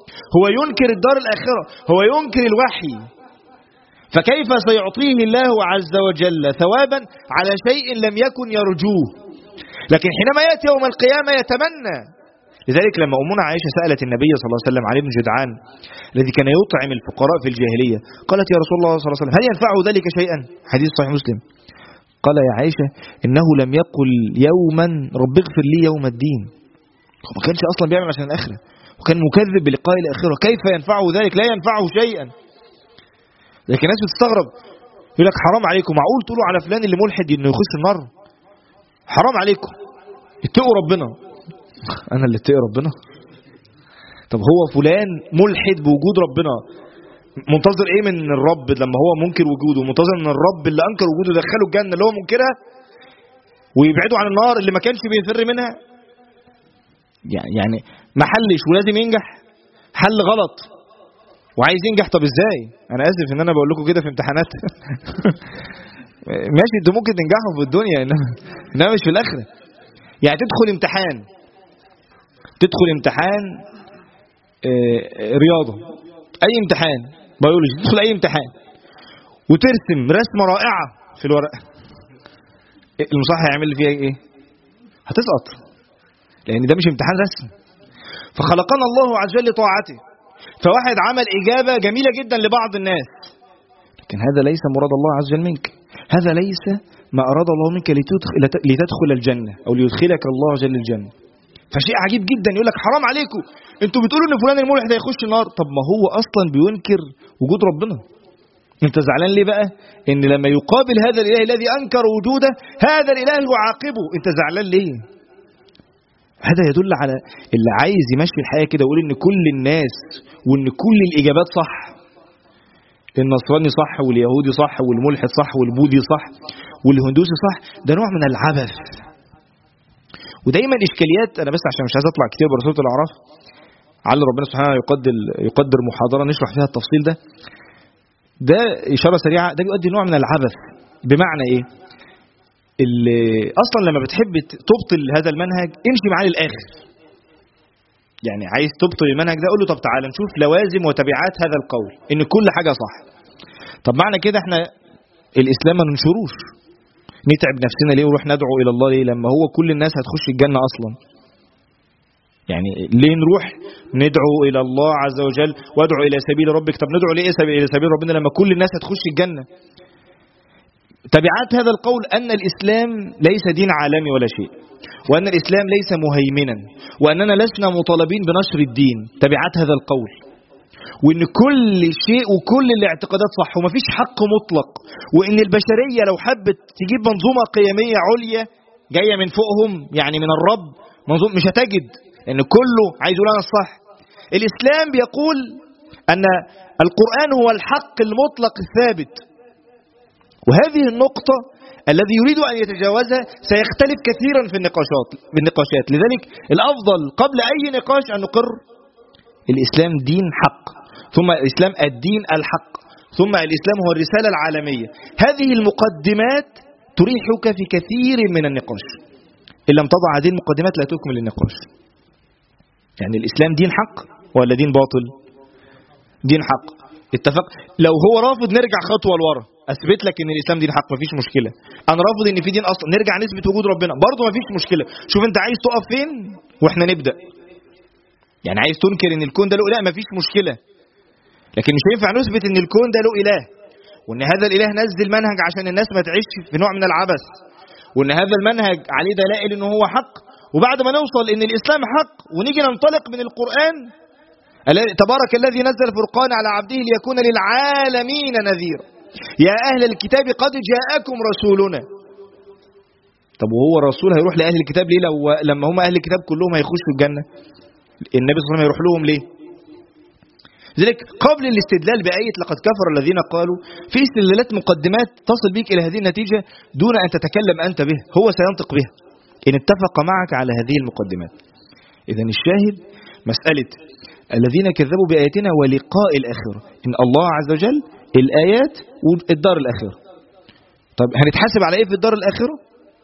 هو ينكر الدار الآخرة، هو ينكر الوحي، فكيف سيعطيه الله عز وجل ثوابا على شيء لم يكن يرجوه؟ لكن حينما يأتي يوم القيامة يتمنى. لذلك لما أمنا عائشة سألت النبي صلى الله عليه وسلم عن ابن جدعان الذي كان يطعم الفقراء في الجاهلية، قالت يا رسول الله صلى الله عليه وسلم هل ينفعه ذلك شيئا؟ حديث صحيح مسلم. قال يا عائشة إنه لم يقل يوما رب اغفر لي يوم الدين. هو ما كانش أصلا بيعمل عشان الآخرة، وكان مكذب بلقاء الآخرة، كيف ينفعه ذلك؟ لا ينفعه شيئا. لكن الناس بتستغرب، يقول لك حرام عليكم، معقول تقولوا على فلان اللي ملحد انه يخش النار؟ حرام عليكم، اتقوا ربنا. انا اللي اتقي ربنا؟ طب هو فلان ملحد بوجود ربنا، منتظر ايه من الرب لما هو منكر وجوده؟ منتظر من الرب اللي انكر وجوده دخله الجنه اللي هو منكرها ويبعده عن النار اللي ما كانش بيفر منها؟ يعني ما حلش ولازم ينجح، حل غلط وعايز ينجح. طب ازاي؟ انا اسف ان انا بقول لكم كده في امتحانات. ماشي انتوا ممكن تنجحوا في الدنيا انما مش في الاخره. يعني تدخل امتحان رياضه، اي امتحان بيولوجي، تدخل اي امتحان وترسم رسمه رائعه في الورقه، المصحح هيعمل فيها ايه؟ هتسقط، لان ده مش امتحان رسم. فخلقنا الله عز وجل لطاعته، فواحد عمل إجابة جميلة جدا لبعض الناس، لكن هذا ليس مراد الله عز وجل منك، هذا ليس ما أراد الله منك لتدخل الجنة أو ليدخلك الله عز وجل الجنة. فشيء عجيب جدا يقول لك حرام عليكم، انتوا بتقولوا ان فلان الملحد هيخش النار، طب ما هو أصلا بينكر وجود ربنا. انت زعلان ليه بقى ان لما يقابل هذا الإله الذي أنكر وجوده هذا الإله يعاقبه؟ انت زعلان ليه؟ هذا يدل على اللي عايز يمشي الحياة كده ويقول ان كل الناس وان كل الإجابات صح، النصراني صح واليهودي صح والملحد صح والبوذي صح والهندوسي صح، ده نوع من العبث. ودايما إشكاليات، أنا بس عشان مش عايز أطلع كتير برسولة الأعراف، على ربنا سبحانه يقدر محاضرة نشرح فيها التفصيل ده إشارة سريعة، ده بيؤدي نوع من العبث. بمعنى إيه؟ اللي اصلا لما بتحب تبطل هذا المنهج امشي معاه للاخر. يعني عايز تبطل المنهج ده قول له طب تعالى نشوف لوازم وتبعات هذا القول ان كل حاجه صح. طب معنى كده احنا الاسلام ما ننشروش، نتعب نفسنا ليه ونروح ندعو الى الله ليه لما هو كل الناس هتخش الجنه اصلا؟ يعني ليه نروح ندعو الى الله عز وجل وادعو الى سبيل ربك؟ طب ندعو ليه الى سبيل ربنا لما كل الناس هتخش الجنه؟ تبعات هذا القول أن الإسلام ليس دين عالمي ولا شيء، وأن الإسلام ليس مهيمنا، وأننا لسنا مطالبين بنشر الدين. تبعات هذا القول وأن كل شيء وكل الاعتقادات صح ومفيش حق مطلق، وأن البشرية لو حبت تجيب منظومة قيمية عليا جاية من فوقهم يعني من الرب منظومة مش هتجد، لأن كله عايز يقول أنا الصح. الإسلام بيقول أن القرآن هو الحق المطلق الثابت، وهذه النقطة الذي يريد أن يتجاوزها سيختلف كثيرا في النقاشات. لذلك الأفضل قبل أي نقاش أن نقر الإسلام دين حق، ثم الإسلام الدين الحق، ثم الإسلام هو الرسالة العالمية. هذه المقدمات تريحك في كثير من النقاش. إن لم تضع هذه المقدمات لا تكمل النقاش. يعني الإسلام دين حق ولا دين باطل؟ دين حق، اتفق. لو هو رافض نرجع خطوة لورا، اثبت لك ان الاسلام دين حق مفيش مشكله. انا رافض ان في دين اصلا، نرجع نثبت وجود ربنا برضه مفيش مشكله. شوف انت عايز تقف فين واحنا نبدا. يعني عايز تنكر ان الكون ده له اله مفيش مشكله، لكن مش هينفع نثبت ان الكون ده له اله، وان هذا الاله نزل منهج عشان الناس ما تعيش في نوع من العبث، وان هذا المنهج عليه دلائل ان هو حق. وبعد ما نوصل ان الاسلام حق ونيجي ننطلق من القران، تبارك الذي نزل الفرقان على عبده ليكون للعالمين نذيرا يا أهل الكتاب قد جاءكم رسولنا. طب وهو الرسول هيروح لأهل الكتاب ليه لما هم أهل الكتاب كلهم هيخشوا الجنة؟ النبي صلى الله عليه وسلم هيروح لهم ليه؟ لذلك قبل الاستدلال بآية لقد كفر الذين قالوا، في استدلالات مقدمات تصل بك إلى هذه النتيجة دون أن تتكلم أنت به، هو سينطق بها إن اتفق معك على هذه المقدمات. إذن الشاهد مسألة الذين كذبوا بآياتنا ولقاء الآخرة، إن الله عز وجل الآيات والدار الآخرة. طب هنتحاسب على إيه في الدار الآخرة؟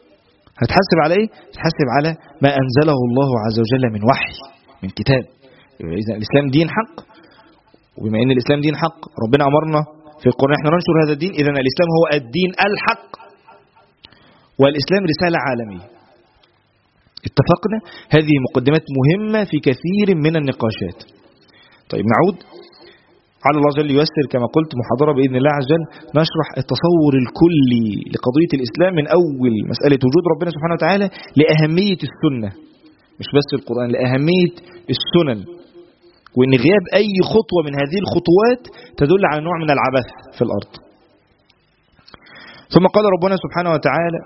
هنتحاسب على إيه؟ هنتحاسب على ما أنزله الله عز وجل من وحي، من كتاب. إذا الإسلام دين حق، وبما أن الإسلام دين حق ربنا أمرنا في القرآن احنا ننشر هذا الدين، إذا الإسلام هو الدين الحق، والإسلام رسالة عالمية. اتفقنا؟ هذه مقدمات مهمة في كثير من النقاشات. طيب نعود على الله جل ييسر كما قلت محاضرة بإذن الله عز وجل نشرح التصور الكلي لقضية الإسلام من أول مسألة وجود ربنا سبحانه وتعالى لأهمية السنة، مش بس القرآن، لأهمية السنن، وإن غياب أي خطوة من هذه الخطوات تدل على نوع من العبث في الأرض. ثم قال ربنا سبحانه وتعالى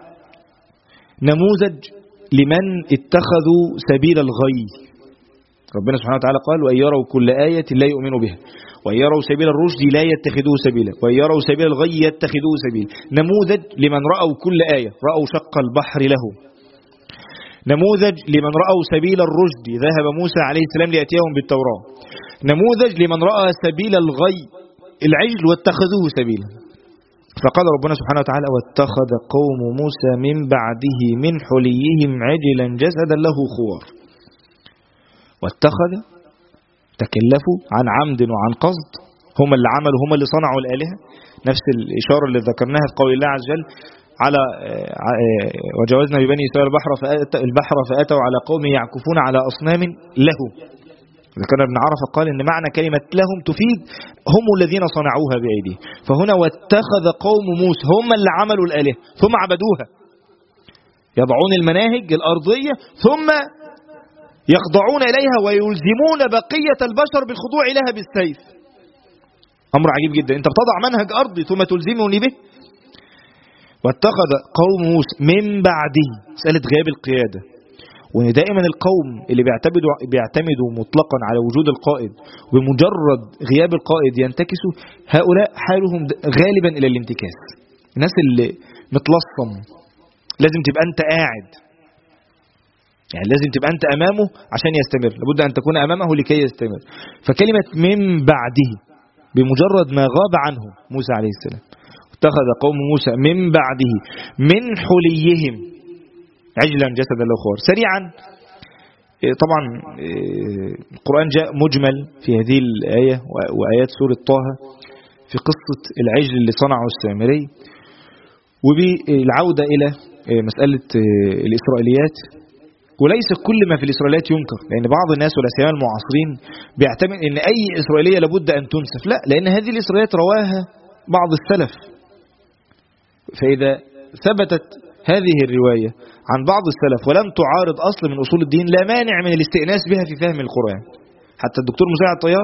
نموذج لمن اتخذوا سبيل الغي. ربنا سبحانه وتعالى قال وإن يروا كل آية لا يؤمنوا بها وإن يروا سبيل الرشد لا يتخذوه سبيلا وإن يروا سبيل الغي يتخذوه سبيلا. نموذج لمن رأوا كل آية، رأوا شق البحر له. نموذج لمن رأوا سبيل الرشد، ذهب موسى عليه السلام ليأتيهم بالتوراة. نموذج لمن رأى سبيل الغي العجل واتخذوه سبيلا. فقال ربنا سبحانه وتعالى واتخذ قوم موسى من بعده من حليهم عجلا جسدا له خوار. واتخذ تكلفوا عن عمد وعن قصد، هم اللي عملوا، هم اللي صنعوا الآلهة. نفس الإشارة اللي ذكرناها في قول الله عز وجل على وجاوزنا ببني إسرائيل البحر فأتوا على قوم يعكفون على أصنام له. ذكرنا ابن عرفة قال إن معنى كلمة لهم تفيد هم الذين صنعوها بأيديهم. فهنا واتخذ قوم موسى، هم اللي عملوا الآلهة ثم عبدوها، يضعون المناهج الأرضية ثم يخضعون إليها ويلزمون بقية البشر بالخضوع إليها بالسيف. أمر عجيب جدا، أنت بتضع منهج أرضي ثم تلزمني به. واتخذ قوم موسى من بعده، مسألة غياب القيادة، وإن دائما القوم اللي بيعتمدوا مطلقا على وجود القائد وبمجرد غياب القائد ينتكسوا، هؤلاء حالهم غالبا إلى الانتكاس. الناس اللي متلصم لازم تبقى أنت قاعد، يعني لازم تبقى أنت أمامه عشان يستمر، لابد أن تكون أمامه لكي يستمر. فكلمة من بعده بمجرد ما غاب عنه موسى عليه السلام، اتخذ قوم موسى من بعده من حليهم عجلا جسدا له خوار. سريعا طبعا القرآن جاء مجمل في هذه الآية وآيات سورة طه في قصة العجل اللي صنعه السامري، وبالعودة إلى مسألة الإسرائيليات. وليس كل ما في الإسرائيليات ينكر، لأن بعض الناس ولا سيما المعاصرين بيعتمد أن أي إسرائيلية لابد أن تنسف. لا، لأن هذه الإسرائيليات رواها بعض السلف، فإذا ثبتت هذه الرواية عن بعض السلف ولم تعارض أصل من أصول الدين لا مانع من الاستئناس بها في فهم القرآن. حتى الدكتور مساعد طيار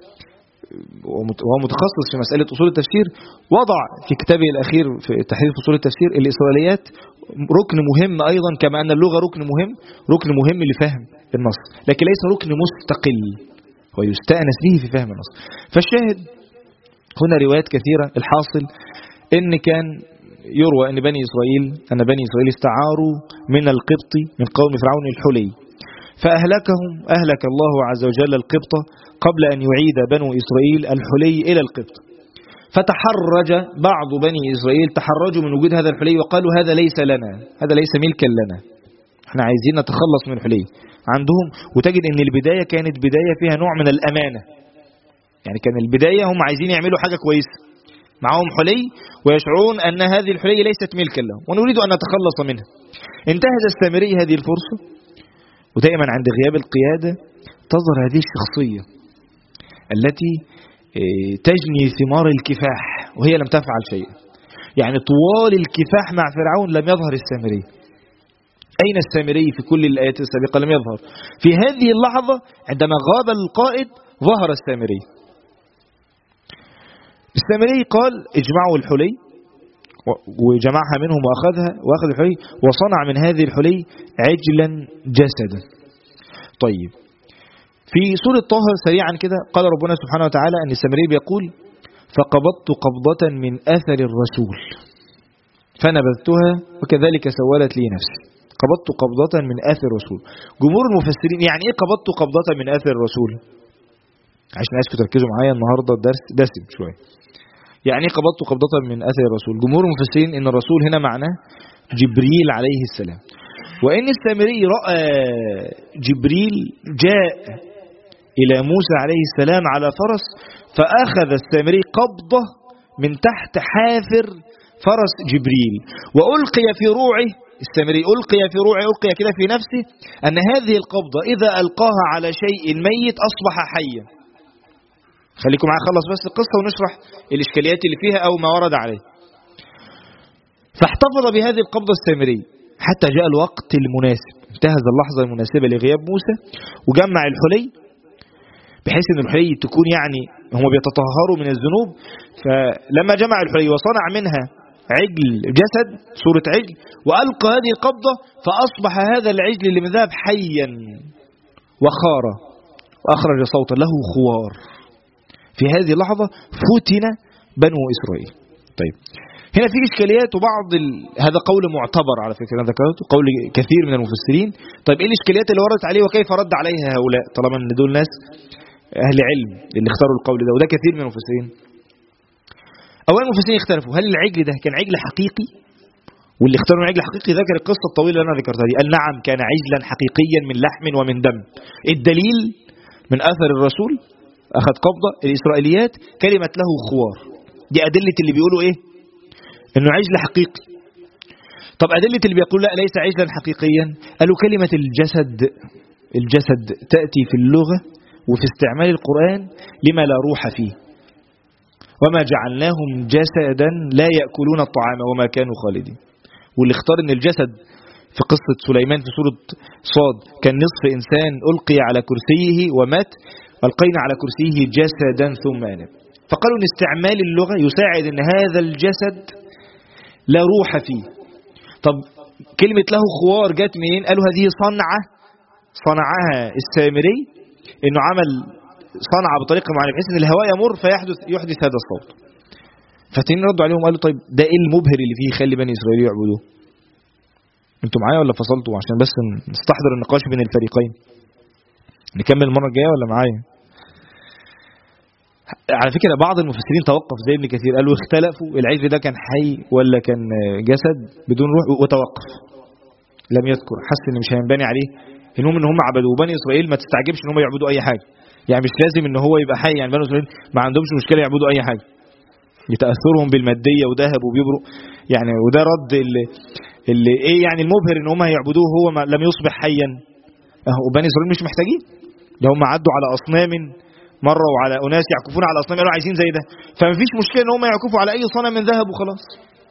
وهو متخصص في مسألة أصول التفسير وضع في كتابه الأخير في تحديث أصول التفسير الإسرائيليات ركن مهم أيضا، كما أن اللغة ركن مهم لفهم النص، لكن ليس ركن مستقل ويستأنس به في فهم النص. فالشاهد هنا روايات كثيرة. الحاصل إن كان يروى أن بني إسرائيل استعاروا من القبط من قوم فرعون الحلي، فأهلكهم، أهلك الله عز وجل القبط قبل أن يعيد بنو إسرائيل الحلي إلى القبط. فتحرج بعض بني إسرائيل، تحرجوا من وجود هذا الحلي وقالوا هذا ليس لنا، هذا ليس ملكا لنا، احنا عايزين نتخلص من الحلي عندهم. وتجد أن البداية كانت بداية فيها نوع من الأمانة، يعني كان البداية هم عايزين يعملوا حاجة كويسة، معهم حلي ويشعرون أن هذه الحلي ليست ملكا لهم ونريد أن نتخلص منها. انتهز السامري هذه الفرصة، ودائما عند غياب القيادة تظهر هذه الشخصية التي تجني ثمار الكفاح وهي لم تفعل شيئا. يعني طوال الكفاح مع فرعون لم يظهر السامري. أين السامري في كل الآيات السابقة؟ لم يظهر. في هذه اللحظة عندما غاب القائد ظهر السامري. السامري قال اجمعوا الحلي، وجمعها منهم وأخذ الحلي وصنع من هذه الحلي عجلا جسدا. طيب في سورة طه سريعا كده قال ربنا سبحانه وتعالى أن السامري بيقول فقبضت قبضة من أثر الرسول فنبذتها وكذلك سولت لي نفسي. قبضت قبضة من أثر الرسول. جمهور المفسرين يعني إيه قبضت قبضة من أثر الرسول؟ عشان عايزكم تركزوا معايا النهاردة الدرس دسم شوية. يعني إيه قبضت قبضة من أثر الرسول؟ جمهور المفسرين إن الرسول هنا معناه جبريل عليه السلام، وإن السامري رأى جبريل جاء إلى موسى عليه السلام على فرس، فأخذ السامري قبضة من تحت حافر فرس جبريل، وألقي في روعه، السامري ألقي في روعه، ألقي كده في نفسه أن هذه القبضة إذا ألقاها على شيء ميت أصبح حيا. خليكم معايا خلص بس القصة ونشرح الإشكاليات اللي فيها أو ما ورد عليه. فاحتفظ بهذه القبضة السامري حتى جاء الوقت المناسب، انتهز اللحظة المناسبة لغياب موسى وجمع الحلي، بحيث أن الحلي تكون يعني هم بيتطهروا من الذنوب. فلما جمع الحلي وصنع منها عجل جسد صورة عجل وألقى هذه القبضة، فأصبح هذا العجل اللي من ذهب حيا وخار وأخرج صوتا له خوار. في هذه اللحظة فتن بنو إسرائيل. طيب هنا في إشكاليات، وبعض هذا قول معتبر على فكرة، أنا ذكرته قول كثير من المفسرين. طيب إيه الإشكاليات اللي وردت عليه وكيف رد عليها هؤلاء، طالما أن دول ناس أهل علم اللي اختاروا القول ده، وده كثير من المفسرين. أولا المفسرين اختلفوا هل العجل ده كان عجل حقيقي، واللي اختاروا عجل حقيقي ذكر القصة الطويلة اللي أنا ذكرتها دي، قال نعم كان عجلا حقيقيا من لحم ومن دم. الدليل من أثر الرسول أخذ قبضة، الإسرائيليات كلمة له خوار، دي أدلة اللي بيقولوا إيه إنه عجل حقيقي. طب أدلة اللي بيقولوا لا ليس عجلا حقيقيا، قالوا كلمة الجسد تأتي في اللغة وفي استعمال القرآن لما لا روح فيه، وما جعلناهم جسدا لا يأكلون الطعام وما كانوا خالدين. واللي اختار ان الجسد في قصة سليمان في سورة صاد كان نصف إنسان ألقي على كرسيه ومات، ألقينا على كرسيه جسدا ثم أناب. فقالوا ان استعمال اللغة يساعد ان هذا الجسد لا روح فيه. طب كلمة له خوار جت منين؟ قالوا هذه صنعها السامري، انه عمل صنعة بطريقة معينة بحيث ان الهواء يمر فيحدث هذا الصوت. فالتانيين ردوا عليهم قالوا طيب ده ايه المبهر اللي فيه يخلي بني اسرائيل يعبدوه؟ انتوا معايا ولا فصلتوا؟ عشان بس نستحضر النقاش بين الفريقين. نكمل المرة الجاية ولا معايا؟ على فكرة بعض المفسرين توقف زي ابن كثير، قالوا اختلفوا العجل ده كان حي ولا كان جسد بدون روح، وتوقف لم يذكر، حس ان مش هينبني عليه. المهم ان هم عبدوا. بني اسرائيل ما تستعجبش ان هم يعبدوا اي حاجة، يعني مش لازم ان هو يبقى حي. يعني بني اسرائيل ما عندهمش مشكلة يعبدوا اي حاجة، يتأثرهم بالمادية وذهب وبيبرق يعني. وده رد اللي ايه يعني المبهر ان هم هيعبدوه هو لم يصبح حيا. وبني اسرائيل مش محتاجين، ده هم عدوا على اصنام مرة وعلى أناس يعكفون على أصنام قالوا عايزين زي ده، فما فيش مشكلة ان هم يعكفوا على أي صنم من ذهب وخلاص.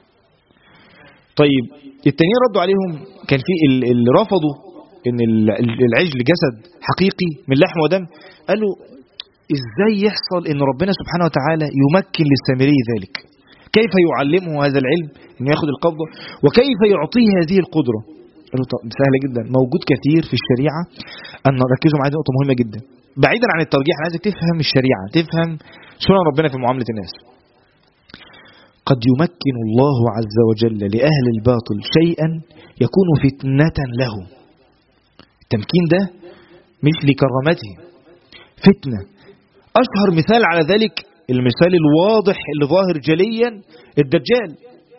طيب التانيين ردوا عليهم، كان في اللي رفضوا ان العجل جسد حقيقي من لحم ودم، قالوا ازاي يحصل ان ربنا سبحانه وتعالى يمكن للسامري ذلك؟ كيف يعلمه هذا العلم انه ياخذ القبضة، وكيف يعطيه هذه القدرة؟ قالوا طب سهلة جدا، موجود كثير في الشريعة. أن ركزوا معايا نقطة مهمة جدا بعيدا عن الترجيح، أنا عايزك تفهم الشريعة، تفهم سنن ربنا في معاملة الناس. قد يمكن الله عز وجل لأهل الباطل شيئا يكون فتنة له. التمكين ده مش لكرامته، فتنة. أشهر مثال على ذلك المثال الواضح اللي ظاهر جليا الدجال.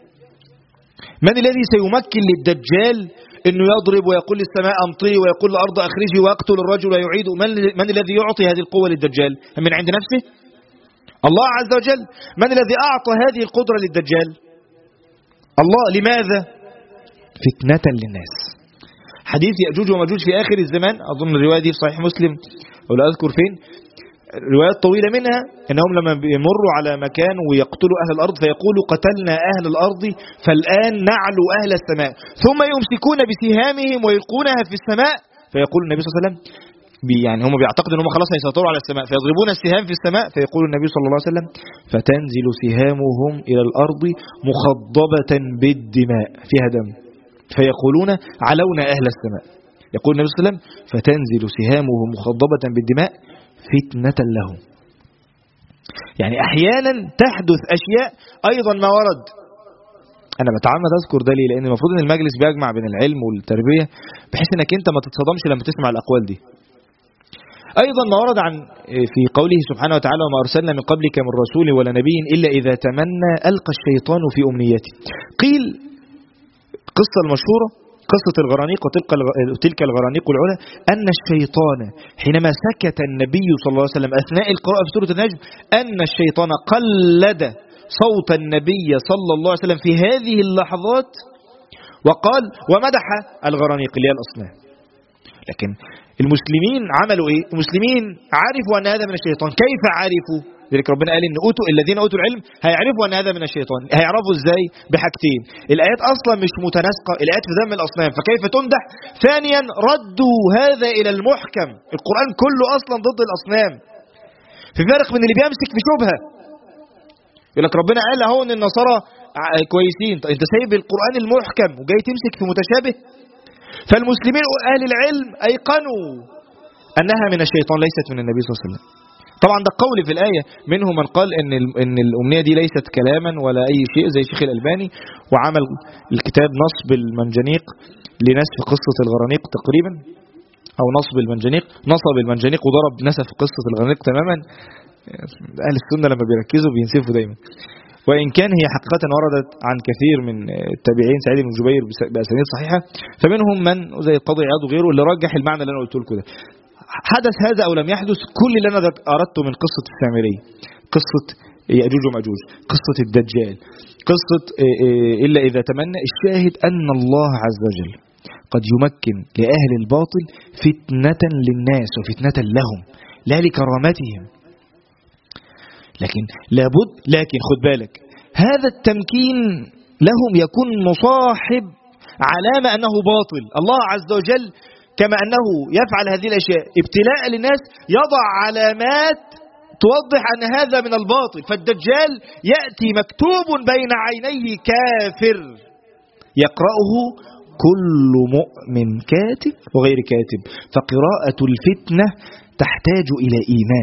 من الذي سيمكن للدجال انه يضرب ويقول للسماء امطري ويقول للارض اخرجي ويقتل الرجل ويعيده؟ من الذي يعطي هذه القوة للدجال؟ من عند نفسه؟ الله عز وجل. من الذي اعطى هذه القدرة للدجال؟ الله. لماذا؟ فتنة للناس. حديث يأجوج ومأجوج في آخر الزمان، أظن الرواية دي في صحيح مسلم ولا أذكر فين، روايات طويلة منها أنهم لما بيمروا على مكان ويقتلوا أهل الأرض فيقولوا قتلنا أهل الأرض فالآن نعلو أهل السماء، ثم يمسكون بسهامهم ويلقونها في السماء، فيقول النبي صلى الله عليه وسلم يعني هم بيعتقدوا أنهم خلاص هيسيطروا على السماء، فيضربون السهام في السماء، فيقول النبي صلى الله عليه وسلم فتنزل سهامهم إلى الأرض مخضبة بالدماء فيها دم، فيقولون علونا أهل السماء. يقول النبي صلى الله عليه وسلم فتنزل سهامهم مخضبة بالدماء فتنة لهم. يعني أحيانا تحدث أشياء. أيضا ما ورد، أنا بتعمد أذكر ده ليه؟ لأن المفروض أن المجلس بيجمع بين العلم والتربية بحيث أنك أنت ما تتصدمش لما تسمع الأقوال دي. أيضا ما ورد عن في قوله سبحانه وتعالى وما أرسلنا من قبلك من رسول ولا نبي إلا إذا تمنى ألقى الشيطان في أمنيته. قيل قصة المشهورة، قصة الغرانيق وتلك الغرانيق العلا أن الشيطان حينما سكت النبي صلى الله عليه وسلم أثناء القراءة في سورة النجم أن الشيطان قلد صوت النبي صلى الله عليه وسلم في هذه اللحظات وقال ومدح الغرانيق اللي هي الأصنام. لكن المسلمين عملوا إيه؟ المسلمين عرفوا أن هذا من الشيطان. كيف عرفوا؟ لذلك ربنا قال إن الذين أوتوا العلم هيعرفوا أن هذا من الشيطان. هيعرفوا إزاي؟ بحاجتين. الآيات أصلا مش متناسقة، الآيات في ذم الأصنام فكيف تمدح؟ ثانيا ردوا هذا إلى المحكم. القرآن كله أصلا ضد الأصنام. في فرق من اللي بيمسك في شبهة يقول لك ربنا قال اهو ان النصارى كويسين، انت سايب القرآن المحكم وجاي تمسك في متشابه. فالمسلمين أهل العلم أيقنوا أنها من الشيطان ليست من النبي صلى الله عليه وسلم. طبعا ده قول في الآية، منهم من قال ان الأمنية دي ليست كلاما ولا أي شيء زي شيخ الألباني وعمل الكتاب نصب المنجنيق لنسف قصة الغرانيق تقريبا، أو نصب المنجنيق وضرب نسف قصة الغرانيق تماما. أهل السنة لما بيركزوا بينسفوا دايما، وإن كان هي حقيقة وردت عن كثير من التابعين سعيد بن جبير بأسانيد صحيحة، فمنهم من زي القاضي عياض وغيره اللي رجح المعنى اللي أنا قلت لكم ده. حدث هذا أو لم يحدث، كل اللي أنا أردته من قصة السامري، قصة يأجوج ومأجوج، قصة الدجال، قصة إلا إذا تمنى، الشاهد أن الله عز وجل قد يمكن لأهل الباطل فتنة للناس وفتنة لهم لا لكرامتهم. لكن خد بالك، هذا التمكين لهم يكون مصاحب علامة أنه باطل. الله عز وجل كما أنه يفعل هذه الأشياء ابتلاء للناس يضع علامات توضح أن هذا من الباطل. فالدجال يأتي مكتوب بين عينيه كافر يقرأه كل مؤمن كاتب وغير كاتب، فقراءة الفتنة تحتاج إلى إيمان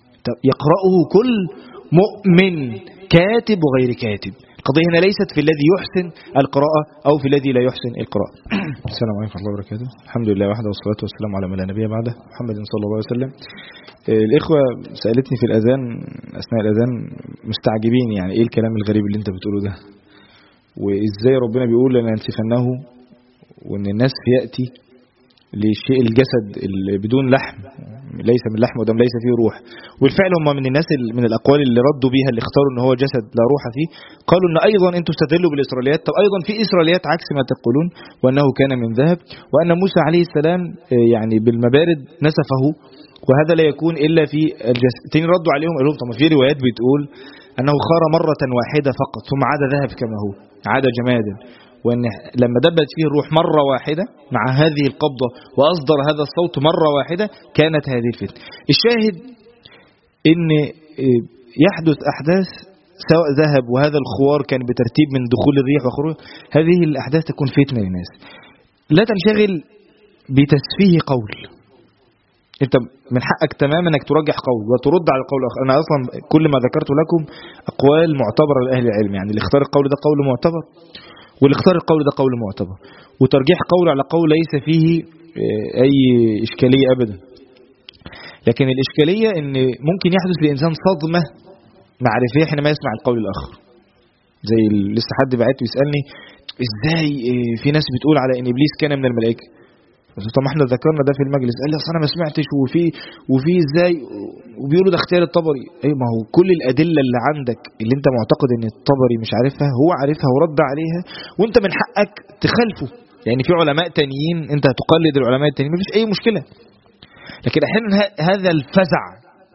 يقرأه كل مؤمن كاتب وغير كاتب. القضية هنا ليست في الذي يحسن القراءة أو في الذي لا يحسن القراءة. السلام عليكم ورحمة الله وبركاته. الحمد لله وحده والصلاة والسلام على من لا نبي بعده محمد صلى الله عليه وسلم. الإخوة سألتني في الأذان أثناء الأذان مستعجبين، يعني إيه الكلام الغريب اللي أنت بتقوله ده، وإزاي ربنا بيقول لننسفنه، وإن الناس يأتي لشيء الجسد اللي بدون لحم، ليس من لحم ودم ليس فيه روح. والفعل هم من الناس من الأقوال اللي ردوا بيها اللي اختاروا ان هو جسد لا روح فيه، قالوا ان ايضا انتم استدلوا بالإسرائيليات. طب ايضا في إسرائيليات عكس ما تقولون، وانه كان من ذهب، وان موسى عليه السلام يعني بالمبارد نسفه، وهذا لا يكون الا في الجسد. تاني ردوا عليهم قالوا لهم طب في روايات بتقول انه خار مرة واحدة فقط ثم عاد ذهب كما هو، عاد جمادا، وأن لما دبت فيه الروح مرة واحدة مع هذه القبضة وأصدر هذا الصوت مرة واحدة كانت هذه الفتنة. الشاهد إن يحدث أحداث سواء ذهب وهذا الخوار كان بترتيب من دخول الريح وخروج، هذه الأحداث تكون فتنة للناس. لا تنشغل بتسفيه قول، أنت من حقك تماما أنك ترجح قول وترد على القول الآخر. أنا أصلا كل ما ذكرت لكم أقوال معتبرة لأهل العلم، يعني اللي اختار القول ده قول معتبر، واللي اختار القول ده قول معتبر، وترجيح قول على قول ليس فيه أي إشكالية أبدا. لكن الإشكالية أن ممكن يحدث لإنسان صدمة معرفية حينما يسمع القول الآخر. زي لسه حد بعت ويسألني إزاي في ناس بتقول على أن إبليس كان من الملائكة. طب ما احنا ذكرنا ده في المجلس. قال لي اصل انا ما سمعتش، وفي ازاي، وبيقولوا ده اختيار الطبري. اي ما هو كل الادله اللي عندك اللي انت معتقد ان الطبري مش عارفها هو عارفها ورد عليها، وانت من حقك تخالفه. يعني في علماء تانيين انت هتقلد العلماء التانيين مفيش اي مشكله. لكن احيانا هذا الفزع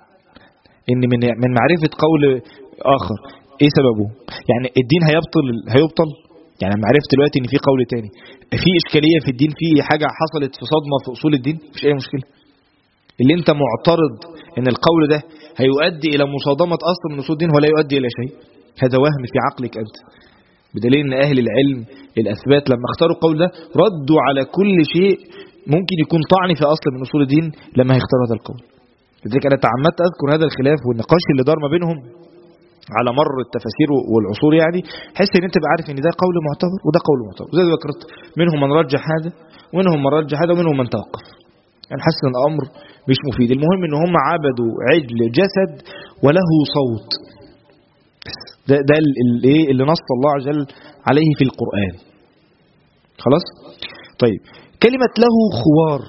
ان من معرفه قول اخر ايه سببه؟ يعني الدين هيبطل يعني لما عرفت دلوقتي ان في قول تاني، في اشكاليه في الدين، في حاجه حصلت في صدمه في اصول الدين، مفيش اي مشكله. اللي انت معترض ان القول ده هيؤدي الى مصادمه اصل من اصول الدين ولا يؤدي الى شيء، هذا وهم في عقلك انت. بدليل ان اهل العلم الاثبات لما اختاروا القول ده ردوا على كل شيء ممكن يكون طعن في اصل من اصول الدين لما هيختاروا هذا القول. لذلك انا تعمدت اذكر هذا الخلاف والنقاش اللي دار ما بينهم على مر التفاسير والعصور، يعني حس ان انت تبقى عارف ان ده قول معتبر وده قول معتبر. زي ما ذكرت منهم من رجح هذا ومنهم من رجح هذا ومنهم من توقف. يعني حس ان الامر مش مفيد. المهم ان هم عبدوا عجل جسد وله صوت. ده اللي نص الله عز وجل عليه في القرآن. خلاص. طيب كلمة له خوار،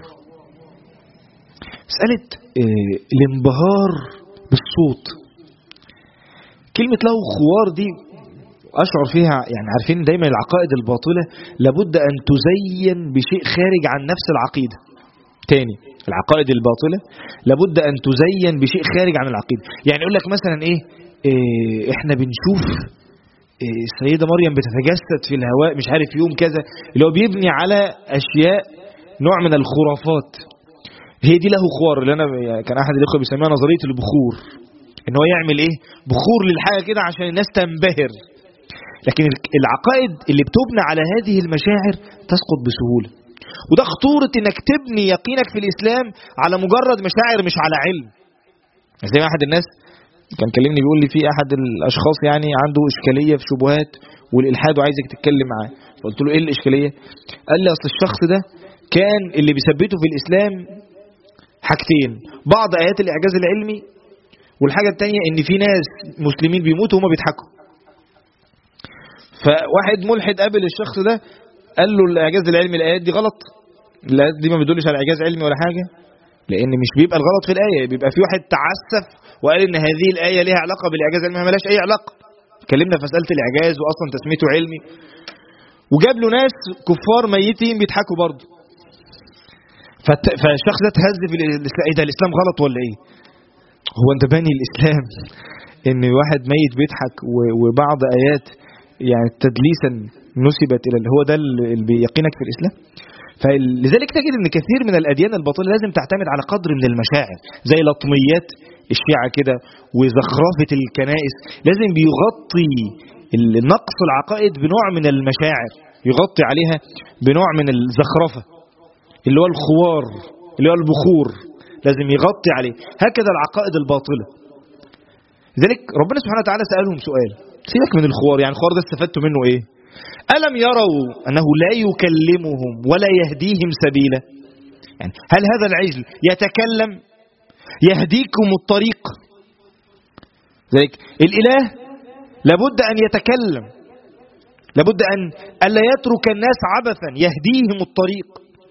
مسألة الانبهار بالصوت. كلمة له خوار دي أشعر فيها، يعني عارفين دايما العقائد الباطلة لابد أن تزين بشيء خارج عن نفس العقيدة. تاني، العقائد الباطلة لابد أن تزين بشيء خارج عن العقيدة. يعني يقول لك مثلا احنا بنشوف السيدة مريم بتتجسد في الهواء مش عارف يوم كذا، اللي هو بيبني على أشياء نوع من الخرافات. هي دي له خوار، اللي أنا كان أحد الإخوة بيسميها نظرية البخور، إن هو يعمل بخور للحاجة كده عشان الناس تنبهر. لكن العقائد اللي بتبنى على هذه المشاعر تسقط بسهولة، وده خطورة إنك تبني يقينك في الإسلام على مجرد مشاعر مش على علم. زي ما أحد الناس كان كلمني بيقول لي في أحد الأشخاص يعني عنده إشكالية في شبهات والإلحاد وعايزك تتكلم معاه. قلت له إيه الإشكالية؟ قال لي أصل الشخص ده كان اللي بيثبته في الإسلام حاجتين: بعض آيات الإعجاز العلمي، والحاجة التانية إن في ناس مسلمين بيموتوا وهم بيضحكوا. فواحد ملحد قابل الشخص ده قال له الإعجاز العلمي الآيات دي غلط، الآيات دي ما بتدلش على إعجاز علمي ولا حاجة، لأن مش بيبقى الغلط في الآية، بيبقى في واحد تعسف وقال إن هذه الآية لها علاقة بالإعجاز العلمي. ما لهاش أي علاقة. اتكلمنا في مسألة الإعجاز وأصلا تسميته علمي، وجاب له ناس كفار ميتين بيضحكوا برضه. فالشخص ده تهز في الإسلام. إيه ده، الإسلام غلط ولا إيه؟ هو أنت باني الإسلام إن واحد ميت بيضحك وبعض آيات يعني تدليسا نسبت إلى اللي هو ده اللي بيقينك في الإسلام؟ فلذلك تجد ان كثير من الاديان الباطله لازم تعتمد على قدر من المشاعر، زي لطميات الشيعة كده وزخرفه الكنائس. لازم بيغطي نقص العقائد بنوع من المشاعر، يغطي عليها بنوع من الزخرفه اللي هو الخوار، اللي هو البخور، لازم يغطي عليه. هكذا العقائد الباطله. لذلك ربنا سبحانه وتعالى سألهم سؤال، سيبك من الخوار، يعني الخوار ده استفدتوا منه ايه؟ ألم يروا أنه لا يكلمهم ولا يهديهم سبيلا؟ يعني هل هذا العجل يتكلم يهديكم الطريق؟ ذلك الإله لابد أن يتكلم، لابد أن ألا يترك الناس عبثا، يهديهم الطريق.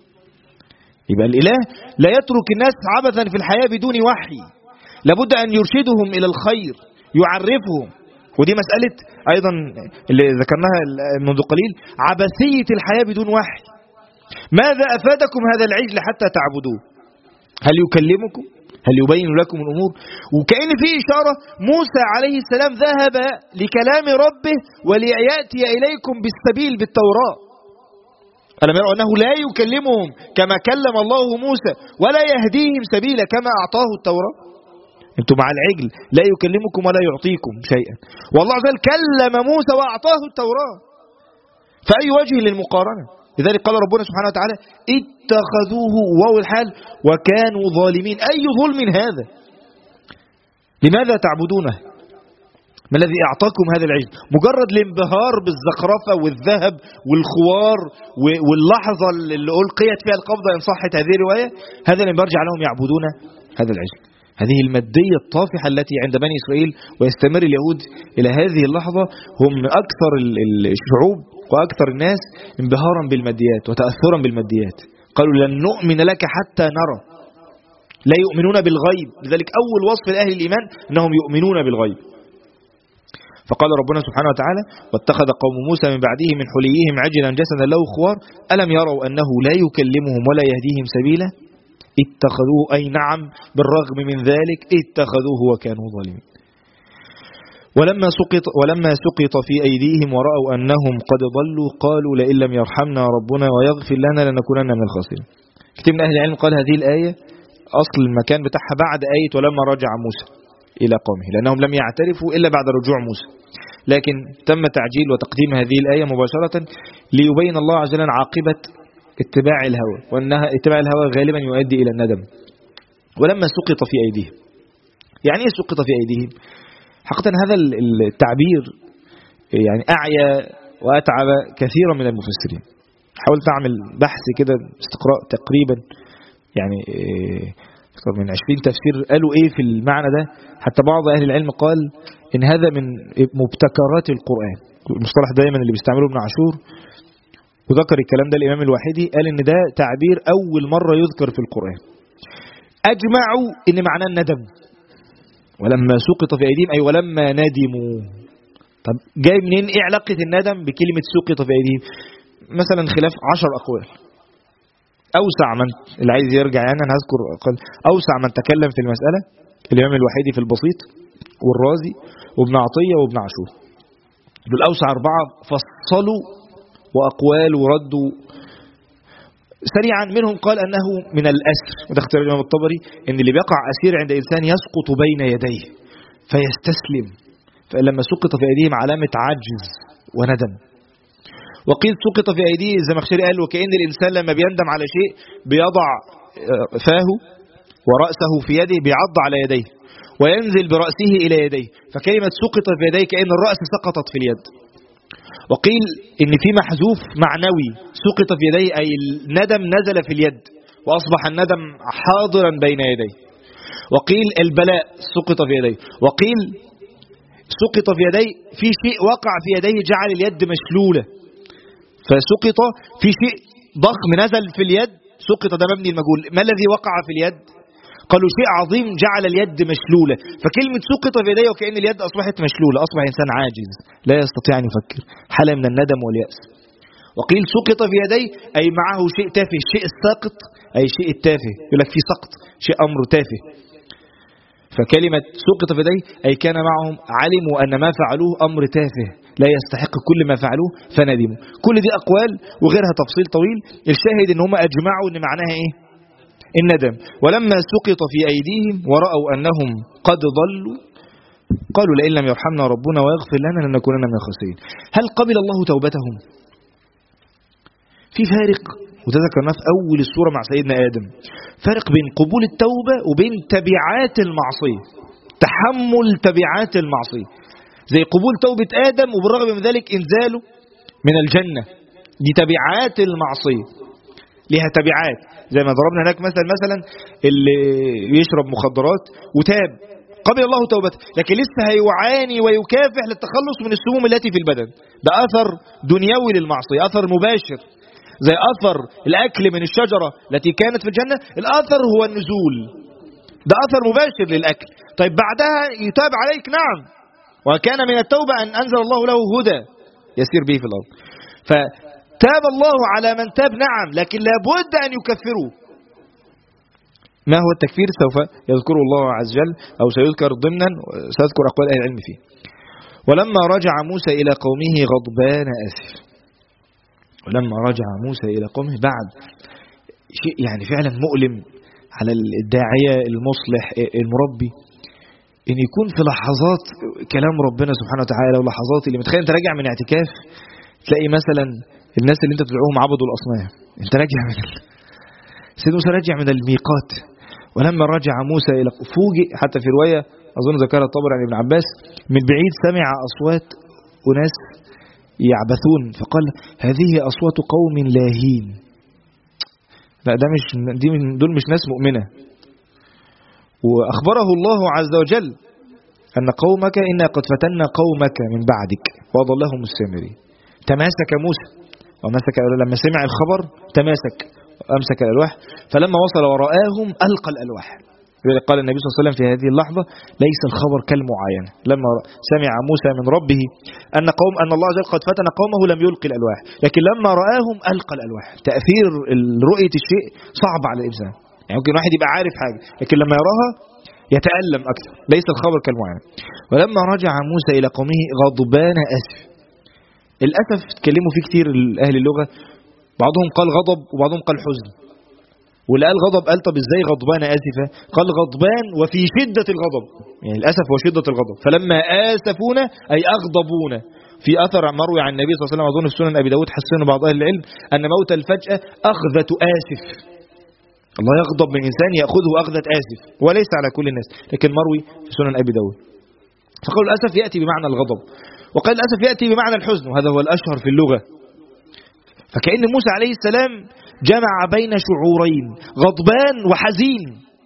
يبقى الإله لا يترك الناس عبثا في الحياة بدون وحي، لابد أن يرشدهم إلى الخير، يعرفهم. ودي مسألة أيضا اللي ذكرناها منذ قليل، عبثية الحياة بدون وحي. ماذا أفادكم هذا العجل حتى تعبدوه؟ هل يكلمكم؟ هل يبين لكم الأمور؟ وكأن في إشارة موسى عليه السلام ذهب لكلام ربه وليأتي إليكم بالسبيل بالتوراة. ألم يروا أنه لا يكلمهم كما كلم الله موسى ولا يهديهم سبيلا كما أعطاه التوراة؟ انتم مع العجل لا يكلمكم ولا يعطيكم شيئا، والله عز وجل كلم موسى وأعطاه التوراة. فأي وجه للمقارنة؟ لذلك قال ربنا سبحانه وتعالى اتخذوه واو الحال وكانوا ظالمين. أي ظلم هذا؟ لماذا تعبدونه؟ ما الذي أعطاكم هذا العجل؟ مجرد الانبهار بالزخرفة والذهب والخوار واللحظة اللي ألقيت فيها القبضة إن صحت هذه الرواية، هذا اللي يرجع لهم يعبدون هذا العجل. هذه المادية الطافحة التي عند بني إسرائيل، ويستمر اليهود إلى هذه اللحظة، هم أكثر الشعوب وأكثر الناس انبهارا بالماديات وتأثرا بالماديات. قالوا لن نؤمن لك حتى نرى، لا يؤمنون بالغيب. لذلك أول وصف لأهل الإيمان أنهم يؤمنون بالغيب. فقال ربنا سبحانه وتعالى واتخذ قوم موسى من بعده من حليهم عجلا جسدا له خوار ألم يروا أنه لا يكلمهم ولا يهديهم سبيلا اتخذوه، أي نعم بالرغم من ذلك اتخذوه وكانوا ظالمين. ولما سقط في أيديهم ورأوا أنهم قد ضلوا قالوا لئن لم يرحمنا ربنا ويغفر لنا لنكونن من الخاسرين. كتير من أهل العلم قال هذه الآية أصل المكان بتاعها بعد آية ولما رجع موسى إلى قومه، لأنهم لم يعترفوا إلا بعد رجوع موسى، لكن تم تعجيل وتقديم هذه الآية مباشرة ليبين الله عز وجل عاقبة اتباع الهوى، وأنها اتباع الهوى غالبا يؤدي إلى الندم. ولما سقط في أيديهم، يعني إيه سقط في أيديهم؟ حقيقة هذا التعبير يعني أعيا وأتعب كثيرا من المفسرين. حاولت أعمل بحث كده استقراء تقريبا يعني أكثر من 20 تفسير قالوا إيه في المعنى ده. حتى بعض أهل العلم قال إن هذا من مبتكرات القرآن، المصطلح دائما اللي بيستعمله ابن عاشور، وذكر الكلام ده الإمام الواحدي، قال إن ده تعبير أول مرة يذكر في القرآن. أجمعوا إن معناه الندم، ولما سقط في أيديهم أي ولما ندموا. طب جاي منين؟ إيه علاقة الندم بكلمة سقط في أيديهم؟ مثلا خلاف 10 أقوال. أوسع من اللي عايز يرجع يعني أنا هذكر أقل. أوسع من تكلم في المسألة الإمام الواحدي في البسيط، والرازي، وابن عطية، وابن عاشور. دول أوسع 4 فصلوا وأقوال وردوا سريعا. منهم قال أنه من الأسر، وده اختيار الإمام الطبري، إن اللي بيقع أسير عند إنسان يسقط بين يديه فيستسلم، فلما سقط في أيديهم علامة عجز وندم. وقيل سقط في أيديه الزمخشري قال وكأن الإنسان لما بيندم على شيء بيضع فاه ورأسه في يده، بيعض على يديه وينزل برأسه إلى يديه، فكلمة سقط في يديه كأن الرأس سقطت في اليد. وقيل إن في محذوف معنوي، سقط في يديه أي الندم نزل في اليد وأصبح الندم حاضرا بين يديه. وقيل البلاء سقط في يديه. وقيل سقط في يديه في شيء وقع في يديه جعل اليد مشلولة، فسقط في شيء ضخم نزل في اليد، سقط ده مبني المجهول. ما الذي وقع في اليد؟ قالوا شيء عظيم جعل اليد مشلولة، فكلمة سقط في يديه وكأن اليد أصبحت مشلولة، أصبح إنسان عاجز لا يستطيع أن يفكر، حالة من الندم واليأس. وقيل سقط في يديه أي معه شيء تافه، الشيء الساقط أي شيء التافه، يقول لك في سقط شيء أمر تافه. فكلمة سقط في يديه أي كان معهم علموا أن ما فعلوه أمر تافه لا يستحق كل ما فعلوه فندموا. كل دي أقوال وغيرها تفصيل طويل. الشاهد إن هم أجمعوا أن معناها إيه؟ الندم. ولما سقط في أيديهم ورأوا أنهم قد ضلوا قالوا لئن لم يرحمنا ربنا ويغفر لنا لنكونن من الخاسرين. هل قبل الله توبتهم؟ في فارق، وده ذكرناه في أول السورة مع سيدنا آدم، فارق بين قبول التوبة وبين تبعات المعصية، تحمل تبعات المعصية. زي قبول توبة آدم وبالرغم من ذلك إنزاله من الجنة، دي تبعات المعصية، لها تبعات. زي ما ضربنا هناك مثلا اللي يشرب مخدرات وتاب قبل الله توبته، لكن لسه هيعاني ويكافح للتخلص من السموم التي في البدن، ده أثر دنيوي للمعصية، أثر مباشر. زي أثر الأكل من الشجرة التي كانت في الجنة، الأثر هو النزول، ده أثر مباشر للأكل. طيب بعدها يتاب عليك، نعم، وكان من التوبة أن أنزل الله له هدى يسير به في الأرض، فتاب الله على من تاب، نعم، لكن لابد أن يكفروا. ما هو التكفير سوف يذكره الله عز وجل أو سيذكر ضمنا، سأذكر أقوال أهل العلم فيه. ولما رجع موسى إلى قومه غضبان آسف. ولما رجع موسى إلى قومه، بعد شيء يعني فعلا مؤلم على الداعية المصلح المربي، إن يكون في لحظات كلام ربنا سبحانه وتعالى، ولحظات اللي متخيل أنت راجع من اعتكاف تلاقي مثلا الناس اللي أنت تدعوهم عبدوا الأصنام، أنت راجع من سيدنا موسى راجع من الميقات. ولما رجع موسى إلى فوجئ، حتى في رواية أظن ذكرها الطبري عن ابن عباس، من بعيد سمع أصوات وناس يعبثون فقال هذه أصوات قوم لاهين. لا، ده مش دول مش ناس مؤمنة. وأخبره الله عز وجل أن قومك إنا قد فتنا قومك من بعدك وأضلهم السامري. تماسك موسى ومسك، لما سمع الخبر تماسك أمسك الألواح، فلما وصل ورآهم ألقى الألواح. قال النبي صلى الله عليه وسلم في هذه اللحظة ليس الخبر كالمعاينة. لما سمع موسى من ربه أن الله عز وجل قد فتن قومه لم يلقي الألواح، لكن لما رآهم ألقى الألواح. تأثير رؤية الشيء صعب على الإنسان، يعني ممكن واحد يبقى عارف حاجة لكن لما يراها يتألم أكثر. ليس الخبر كالمعاينة. ولما رجع موسى إلى قومه غضبان أسف. الأسف تكلموا فيه كتير أهل اللغة، بعضهم قال غضب وبعضهم قال حزن. واللي قال غضب قال طب ازاي غضبان آسفة؟ قال غضبان وفي شدة الغضب، يعني الأسف هو شدة الغضب. فلما آسفونا أي أغضبونا. في أثر مروي عن النبي صلى الله عليه وسلم أظن في سنن أبي داود حسنه بعض أهل العلم أن موت الفجأة أخذة آسف. الله يغضب من إنسان يأخذه أخذة آسف، وليس على كل الناس، لكن مروي في سنن أبي داود. فقالوا الأسف يأتي بمعنى الغضب، وقال الأسف يأتي بمعنى الحزن، وهذا هو الأشهر في اللغة. فكأن موسى عليه السلام جمع بين شعورين، غضبان وحزين.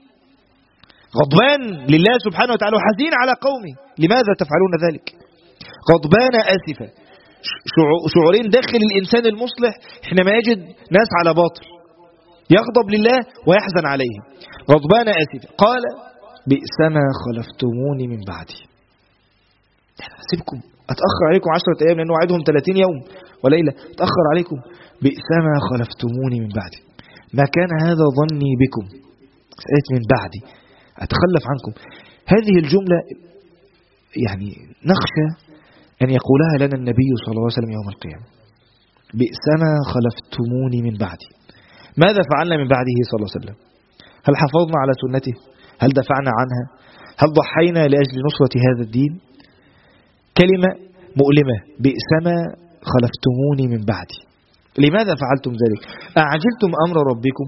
غضبان لله سبحانه وتعالى وحزين على قومه، لماذا تفعلون ذلك؟ غضبان آسفة. شعورين داخل الإنسان المصلح حينما يجد ناس على باطل، يغضب لله ويحزن عليه. غضبان آسف قال بئس ما خلفتموني من بعدي. أسيبكم أتأخر عليكم 10 أيام لأنه وعدهم 30 يوم وليلة، أتأخر عليكم. بئس ما خلفتموني من بعدي، ما كان هذا ظني بكم، سألت من بعدي أتخلف عنكم. هذه الجملة يعني نخشى أن يقولها لنا النبي صلى الله عليه وسلم يوم القيامة. بئس ما خلفتموني من بعدي. ماذا فعلنا من بعده صلى الله عليه وسلم؟ هل حافظنا على سنته؟ هل دفعنا عنها؟ هل ضحينا لأجل نصرة هذا الدين؟ كلمة مؤلمة، بئس ما خلفتموني من بعدي. لماذا فعلتم ذلك؟ أعجلتم أمر ربكم؟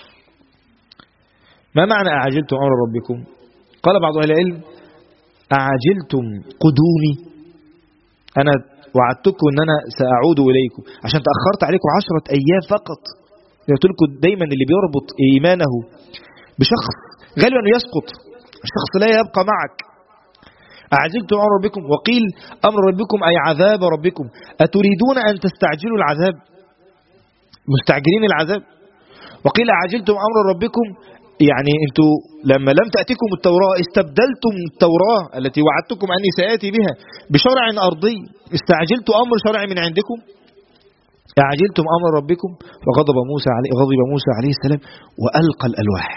ما معنى أعجلتم أمر ربكم؟ قال بعض أهل العلم أعجلتم قدومي، أنا وعدتكم أن أنا سأعود إليكم عشان تأخرت عليكم 10 أيام فقط. قلت لكم دايما اللي بيربط إيمانه بشخص غالبا أنه يسقط، الشخص لا يبقى معك. أعجلتم أمر ربكم، وقيل أمر ربكم أي عذاب ربكم، أتريدون أن تستعجلوا العذاب، مستعجلين العذاب. وقيل أعجلتم أمر ربكم يعني أنتوا لما لم تأتكم التوراة استبدلتم التوراة التي وعدتكم أني سآتي بها بشرع أرضي، استعجلتوا أمر شرع من عندكم. أعجلتم أمر ربكم. وغضب موسى عليه السلام وألقى الألواح.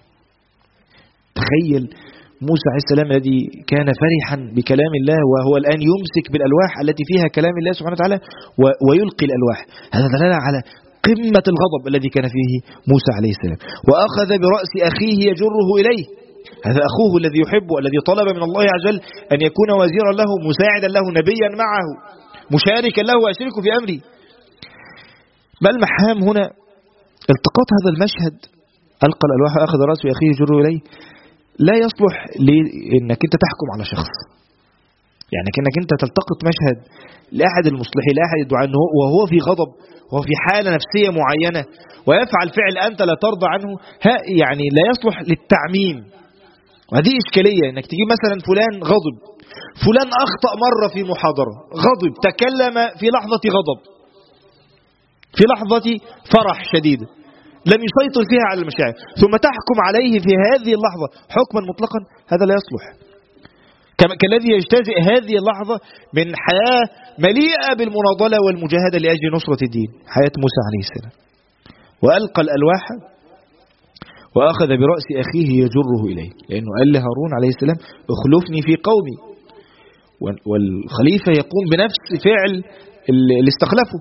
تخيل موسى عليه السلام الذي كان فرحا بكلام الله وهو الآن يمسك بالألواح التي فيها كلام الله سبحانه وتعالى ويلقي الألواح. هذا دلالة على قمة الغضب الذي كان فيه موسى عليه السلام. وأخذ برأس أخيه يجره إليه، هذا أخوه الذي يحبه، الذي طلب من الله عز وجل أن يكون وزيرا له، مساعدا له، نبيا معه، مشاركا له وأشركه في أمره. ما المحام هنا؟ التقاط هذا المشهد، ألقى الألواح وأخذ رأس أخيه يجره إليه، لا يصلح لأنك أنت تحكم على شخص. يعني كأنك أنت تلتقط مشهد لأحد المصلحين لأحد الدعاء وهو في غضب وهو في حالة نفسية معينة ويفعل فعل أنت لا ترضى عنه، يعني لا يصلح للتعميم. وهذه إشكالية، أنك تجيب مثلا فلان غضب، فلان أخطأ مرة في محاضرة، غضب، تكلم في لحظة غضب، في لحظة فرح شديد لم يسيطر فيها على المشاعر، ثم تحكم عليه في هذه اللحظة حكما مطلقا، هذا لا يصلح. كالذي يجتزئ هذه اللحظة من حياة مليئة بالمناضلة والمجاهدة لأجل نصرة الدين، حياة موسى عليه السلام. وألقى الألواح وأخذ برأس أخيه يجره إليه، لأنه قال لهارون عليه السلام اخلفني في قومي، والخليفة يقوم بنفس فعل اللي استخلفه.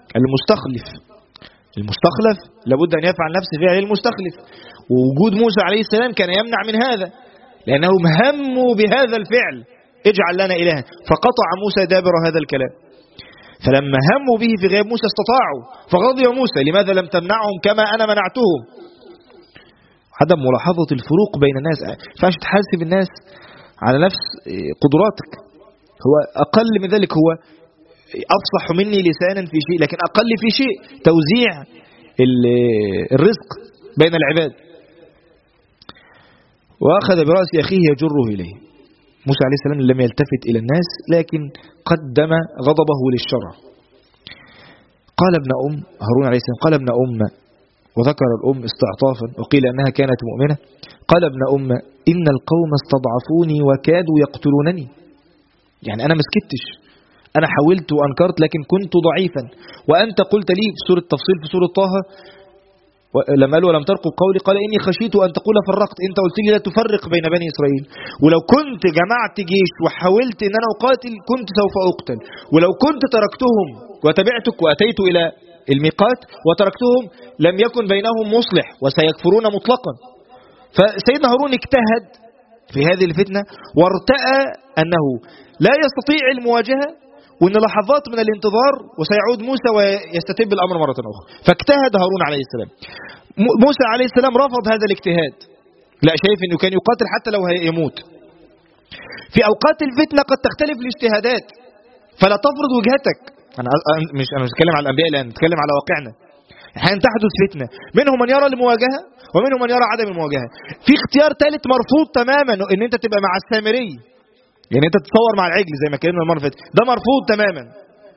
المستخلف لابد أن يفعل نفس فعل المستخلف، ووجود موسى عليه السلام كان يمنع من هذا، لأنهم هموا بهذا الفعل، اجعل لنا إلها، فقطع موسى دابر هذا الكلام. فلما هموا به في غياب موسى استطاعوا، فغضب موسى لماذا لم تمنعهم كما أنا منعتهم. عدم ملاحظة الفروق بين الناس، فاش تحاسب الناس على نفس قدراتك. هو أقل من ذلك، هو أفصح مني لسانا في شيء، لكن أقل في شيء توزيع الرزق بين العباد. وأخذ برأس أخيه يجره إليه. موسى عليه السلام لم يلتفت إلى الناس، لكن قدم غضبه للشرع. قال ابن هارون عليه السلام قال ابن وذكر الأم استعطافا، وقيل أنها كانت مؤمنة. قال ابن إن القوم استضعفوني وكادوا يقتلونني. يعني أنا مسكتش، أنا حاولت وأنكرت لكن كنت ضعيفا، وأنت قلت لي في سورة التفصيل في سورة طه لما قالوا ولم ترقوا قولي قال إني خشيت أن تقول فرقت، أنت قلت لي لا تفرق بين بني إسرائيل، ولو كنت جمعت جيش وحاولت أن أنا أقاتل كنت سوف أقتل، ولو كنت تركتهم وتبعتك وأتيت إلى الميقات وتركتهم لم يكن بينهم مصلح وسيكفرون مطلقا. فسيدنا هارون اجتهد في هذه الفتنة وارتأى أنه لا يستطيع المواجهة، وأن لحظات من الانتظار وسيعود موسى ويستتب الأمر مرة أخرى. فاجتهد هارون عليه السلام. موسى عليه السلام رفض هذا الاجتهاد، لا، شايف أنه كان يقاتل حتى لو يموت. في أوقات الفتنة قد تختلف الاجتهادات، فلا تفرض وجهتك. أنا مش بتكلم على الأنبياء الآن، بتكلم على واقعنا. أحيانا تحدث فتنة، منهم من يرى المواجهة ومنهم من يرى عدم المواجهة. في اختيار ثالث مرفوض تماما، ان انت تبقى مع السامري، يعني انت تتصور مع العجل زي ما كلمنا المره اللي فاتت، ده مرفوض تماما.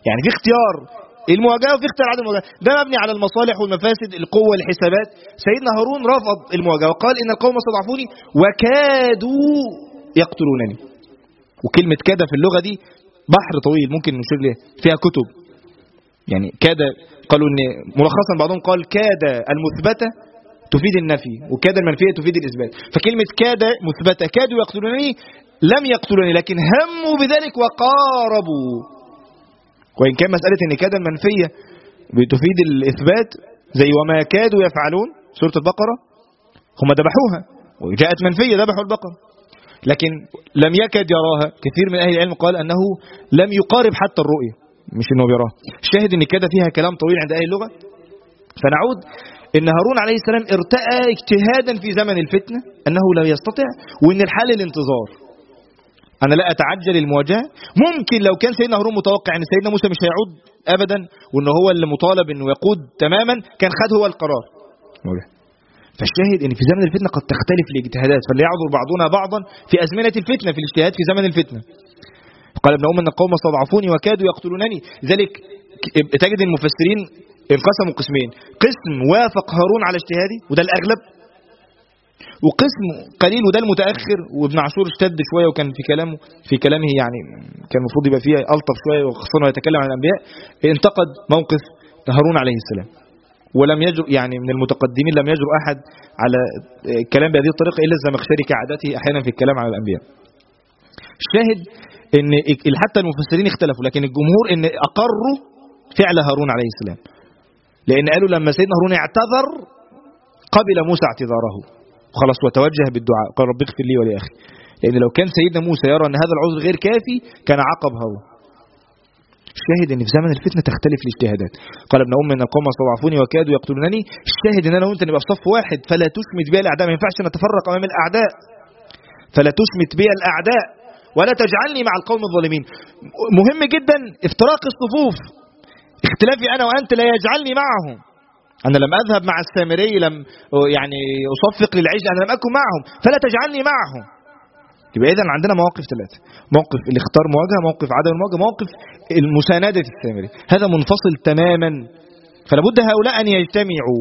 يعني في اختيار المواجهة وفي اختيار عدم المواجهة، ده مبني على المصالح والمفاسد، القوة والحسابات. سيدنا هارون رفض المواجهة وقال إن القوم استضعفوني وكادوا يقتلونني. وكلمة كاد في اللغة دي بحر طويل ممكن نشير ليه، فيها كتب. يعني كاد قالوا إن ملخصا بعضهم قال كاد المثبتة تفيد النفي وكاد المنفية تفيد الإثبات. فكلمة كاد مثبتة، كادوا يقتلونني لم يقتلوني لكن هموا بذلك وقاربوا. وإن كان مسألة إن كاد المنفية بتفيد الإثبات زي وما كادوا يفعلون سورة البقرة، هم ذبحوها وجاءت منفية ذبحوا البقرة، لكن لم يكد يراها. كثير من أهل العلم قال أنه لم يقارب حتى الرؤية، مش أنه يراها. الشاهد أن كاد فيها كلام طويل عند أهل اللغة. فنعود أن هارون عليه السلام ارتأى اجتهادا في زمن الفتنة أنه لا يستطيع، وأن الحل الانتظار. أنا لا أتعجل المواجهة. ممكن لو كان سيدنا هارون متوقع أن سيدنا موسى مش هيعود أبدا وأنه هو اللي مطالب أنه يقود تماما، كان خد هو القرار. فالشاهد أن في زمن الفتنة قد تختلف الاجتهادات، فليعذر بعضنا بعضا في أزمنة الفتنة في الاجتهاد في زمن الفتنة. قال ابن أم أن القوم استضعفوني وكادوا يقتلونني. ذلك تجد المفسرين انقسموا قسمين، قسم وافق هارون على اجتهادي وده الأغلب، وقسم قليل وده المتأخر. وابن عاشور اشتد شوية وكان في كلامه يعني كان المفروض يبقى فيه ألطف شوية، وخاصة يتكلم عن الأنبياء، انتقد موقف هارون عليه السلام. ولم يجرؤ يعني من المتقدمين لم يجرؤ أحد على الكلام بهذه الطريقة إلا الزمخشري كعادته أحيانا في الكلام على الأنبياء. الشاهد إن حتى المفسرين اختلفوا، لكن الجمهور إن أقروا فعل هارون عليه السلام، لأن قالوا لما سيدنا هارون اعتذر قبل موسى اعتذاره خلاص وتوجه بالدعاء، قال رب اغفر لي ولأخي. لأن لو كان سيدنا موسى يرى أن هذا العذر غير كافي كان عاقب هارون. الشاهد ان في زمن الفتنه تختلف الاجتهادات. قال ابن ام ان القوم استضعفوني وكادوا يقتلونني. الشاهد ان انا وانت نبقى في صف واحد، فلا تشمت بي الاعداء. ما ينفعش نتفرق امام الاعداء. فلا تشمت بي الاعداء ولا تجعلني مع القوم الظالمين. مهم جدا افتراق الصفوف. اختلافي انا وانت لا يجعلني معهم. انا لم اذهب مع السامري، لم يعني اصفق للعجل، انا لم اكن معهم، فلا تجعلني معهم. يبقى إذن عندنا مواقف ثلاثة: موقف الاختار مواجهة، موقف عدم المواجهة، موقف المساندة السامري. هذا منفصل تماما، فلا بد هؤلاء أن يجتمعوا.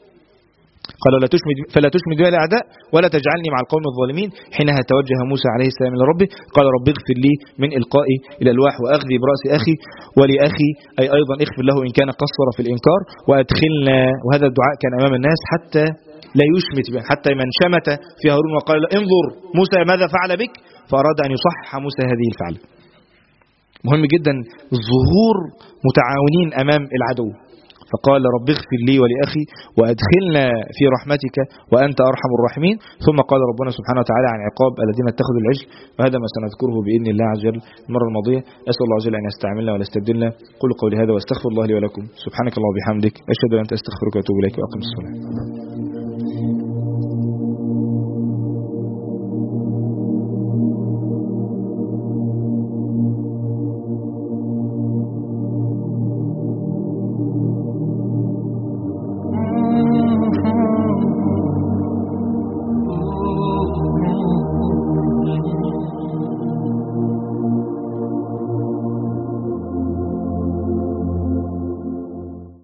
قال فلا تشمد بي الأعداء ولا تجعلني مع القوم الظالمين. حينها توجه موسى عليه السلام إلى ربه قال رب اغفر لي من إلقائي الألواح وأخذي برأس أخي ولأخي، أي أيضا اغفر له إن كان قصر في الإنكار وأدخلنا. وهذا الدعاء كان أمام الناس حتى لا يشمت به، حتى من شمت في هارون وقال انظر موسى ماذا فعل بك، فأراد أن يصحح موسى هذه الفعل. مهم جدا الظهور متعاونين أمام العدو. فقال رب اغفر لي ولأخي وأدخلنا في رحمتك وأنت أرحم الراحمين. ثم قال ربنا سبحانه وتعالى عن عقاب الذين اتخذوا العجل، وهذا ما سنذكره بإذن الله عز وجل المرة الماضية. أسأل الله عز وجل أن يستعملنا ولا يستبدلنا. قولوا قولي هذا واستغفر الله لي ولكم. سبحانك الله وبحمدك، أشهد أن لا إله إلا أنت، أستغفرك وأتوب إليك، وأقم الصلاة.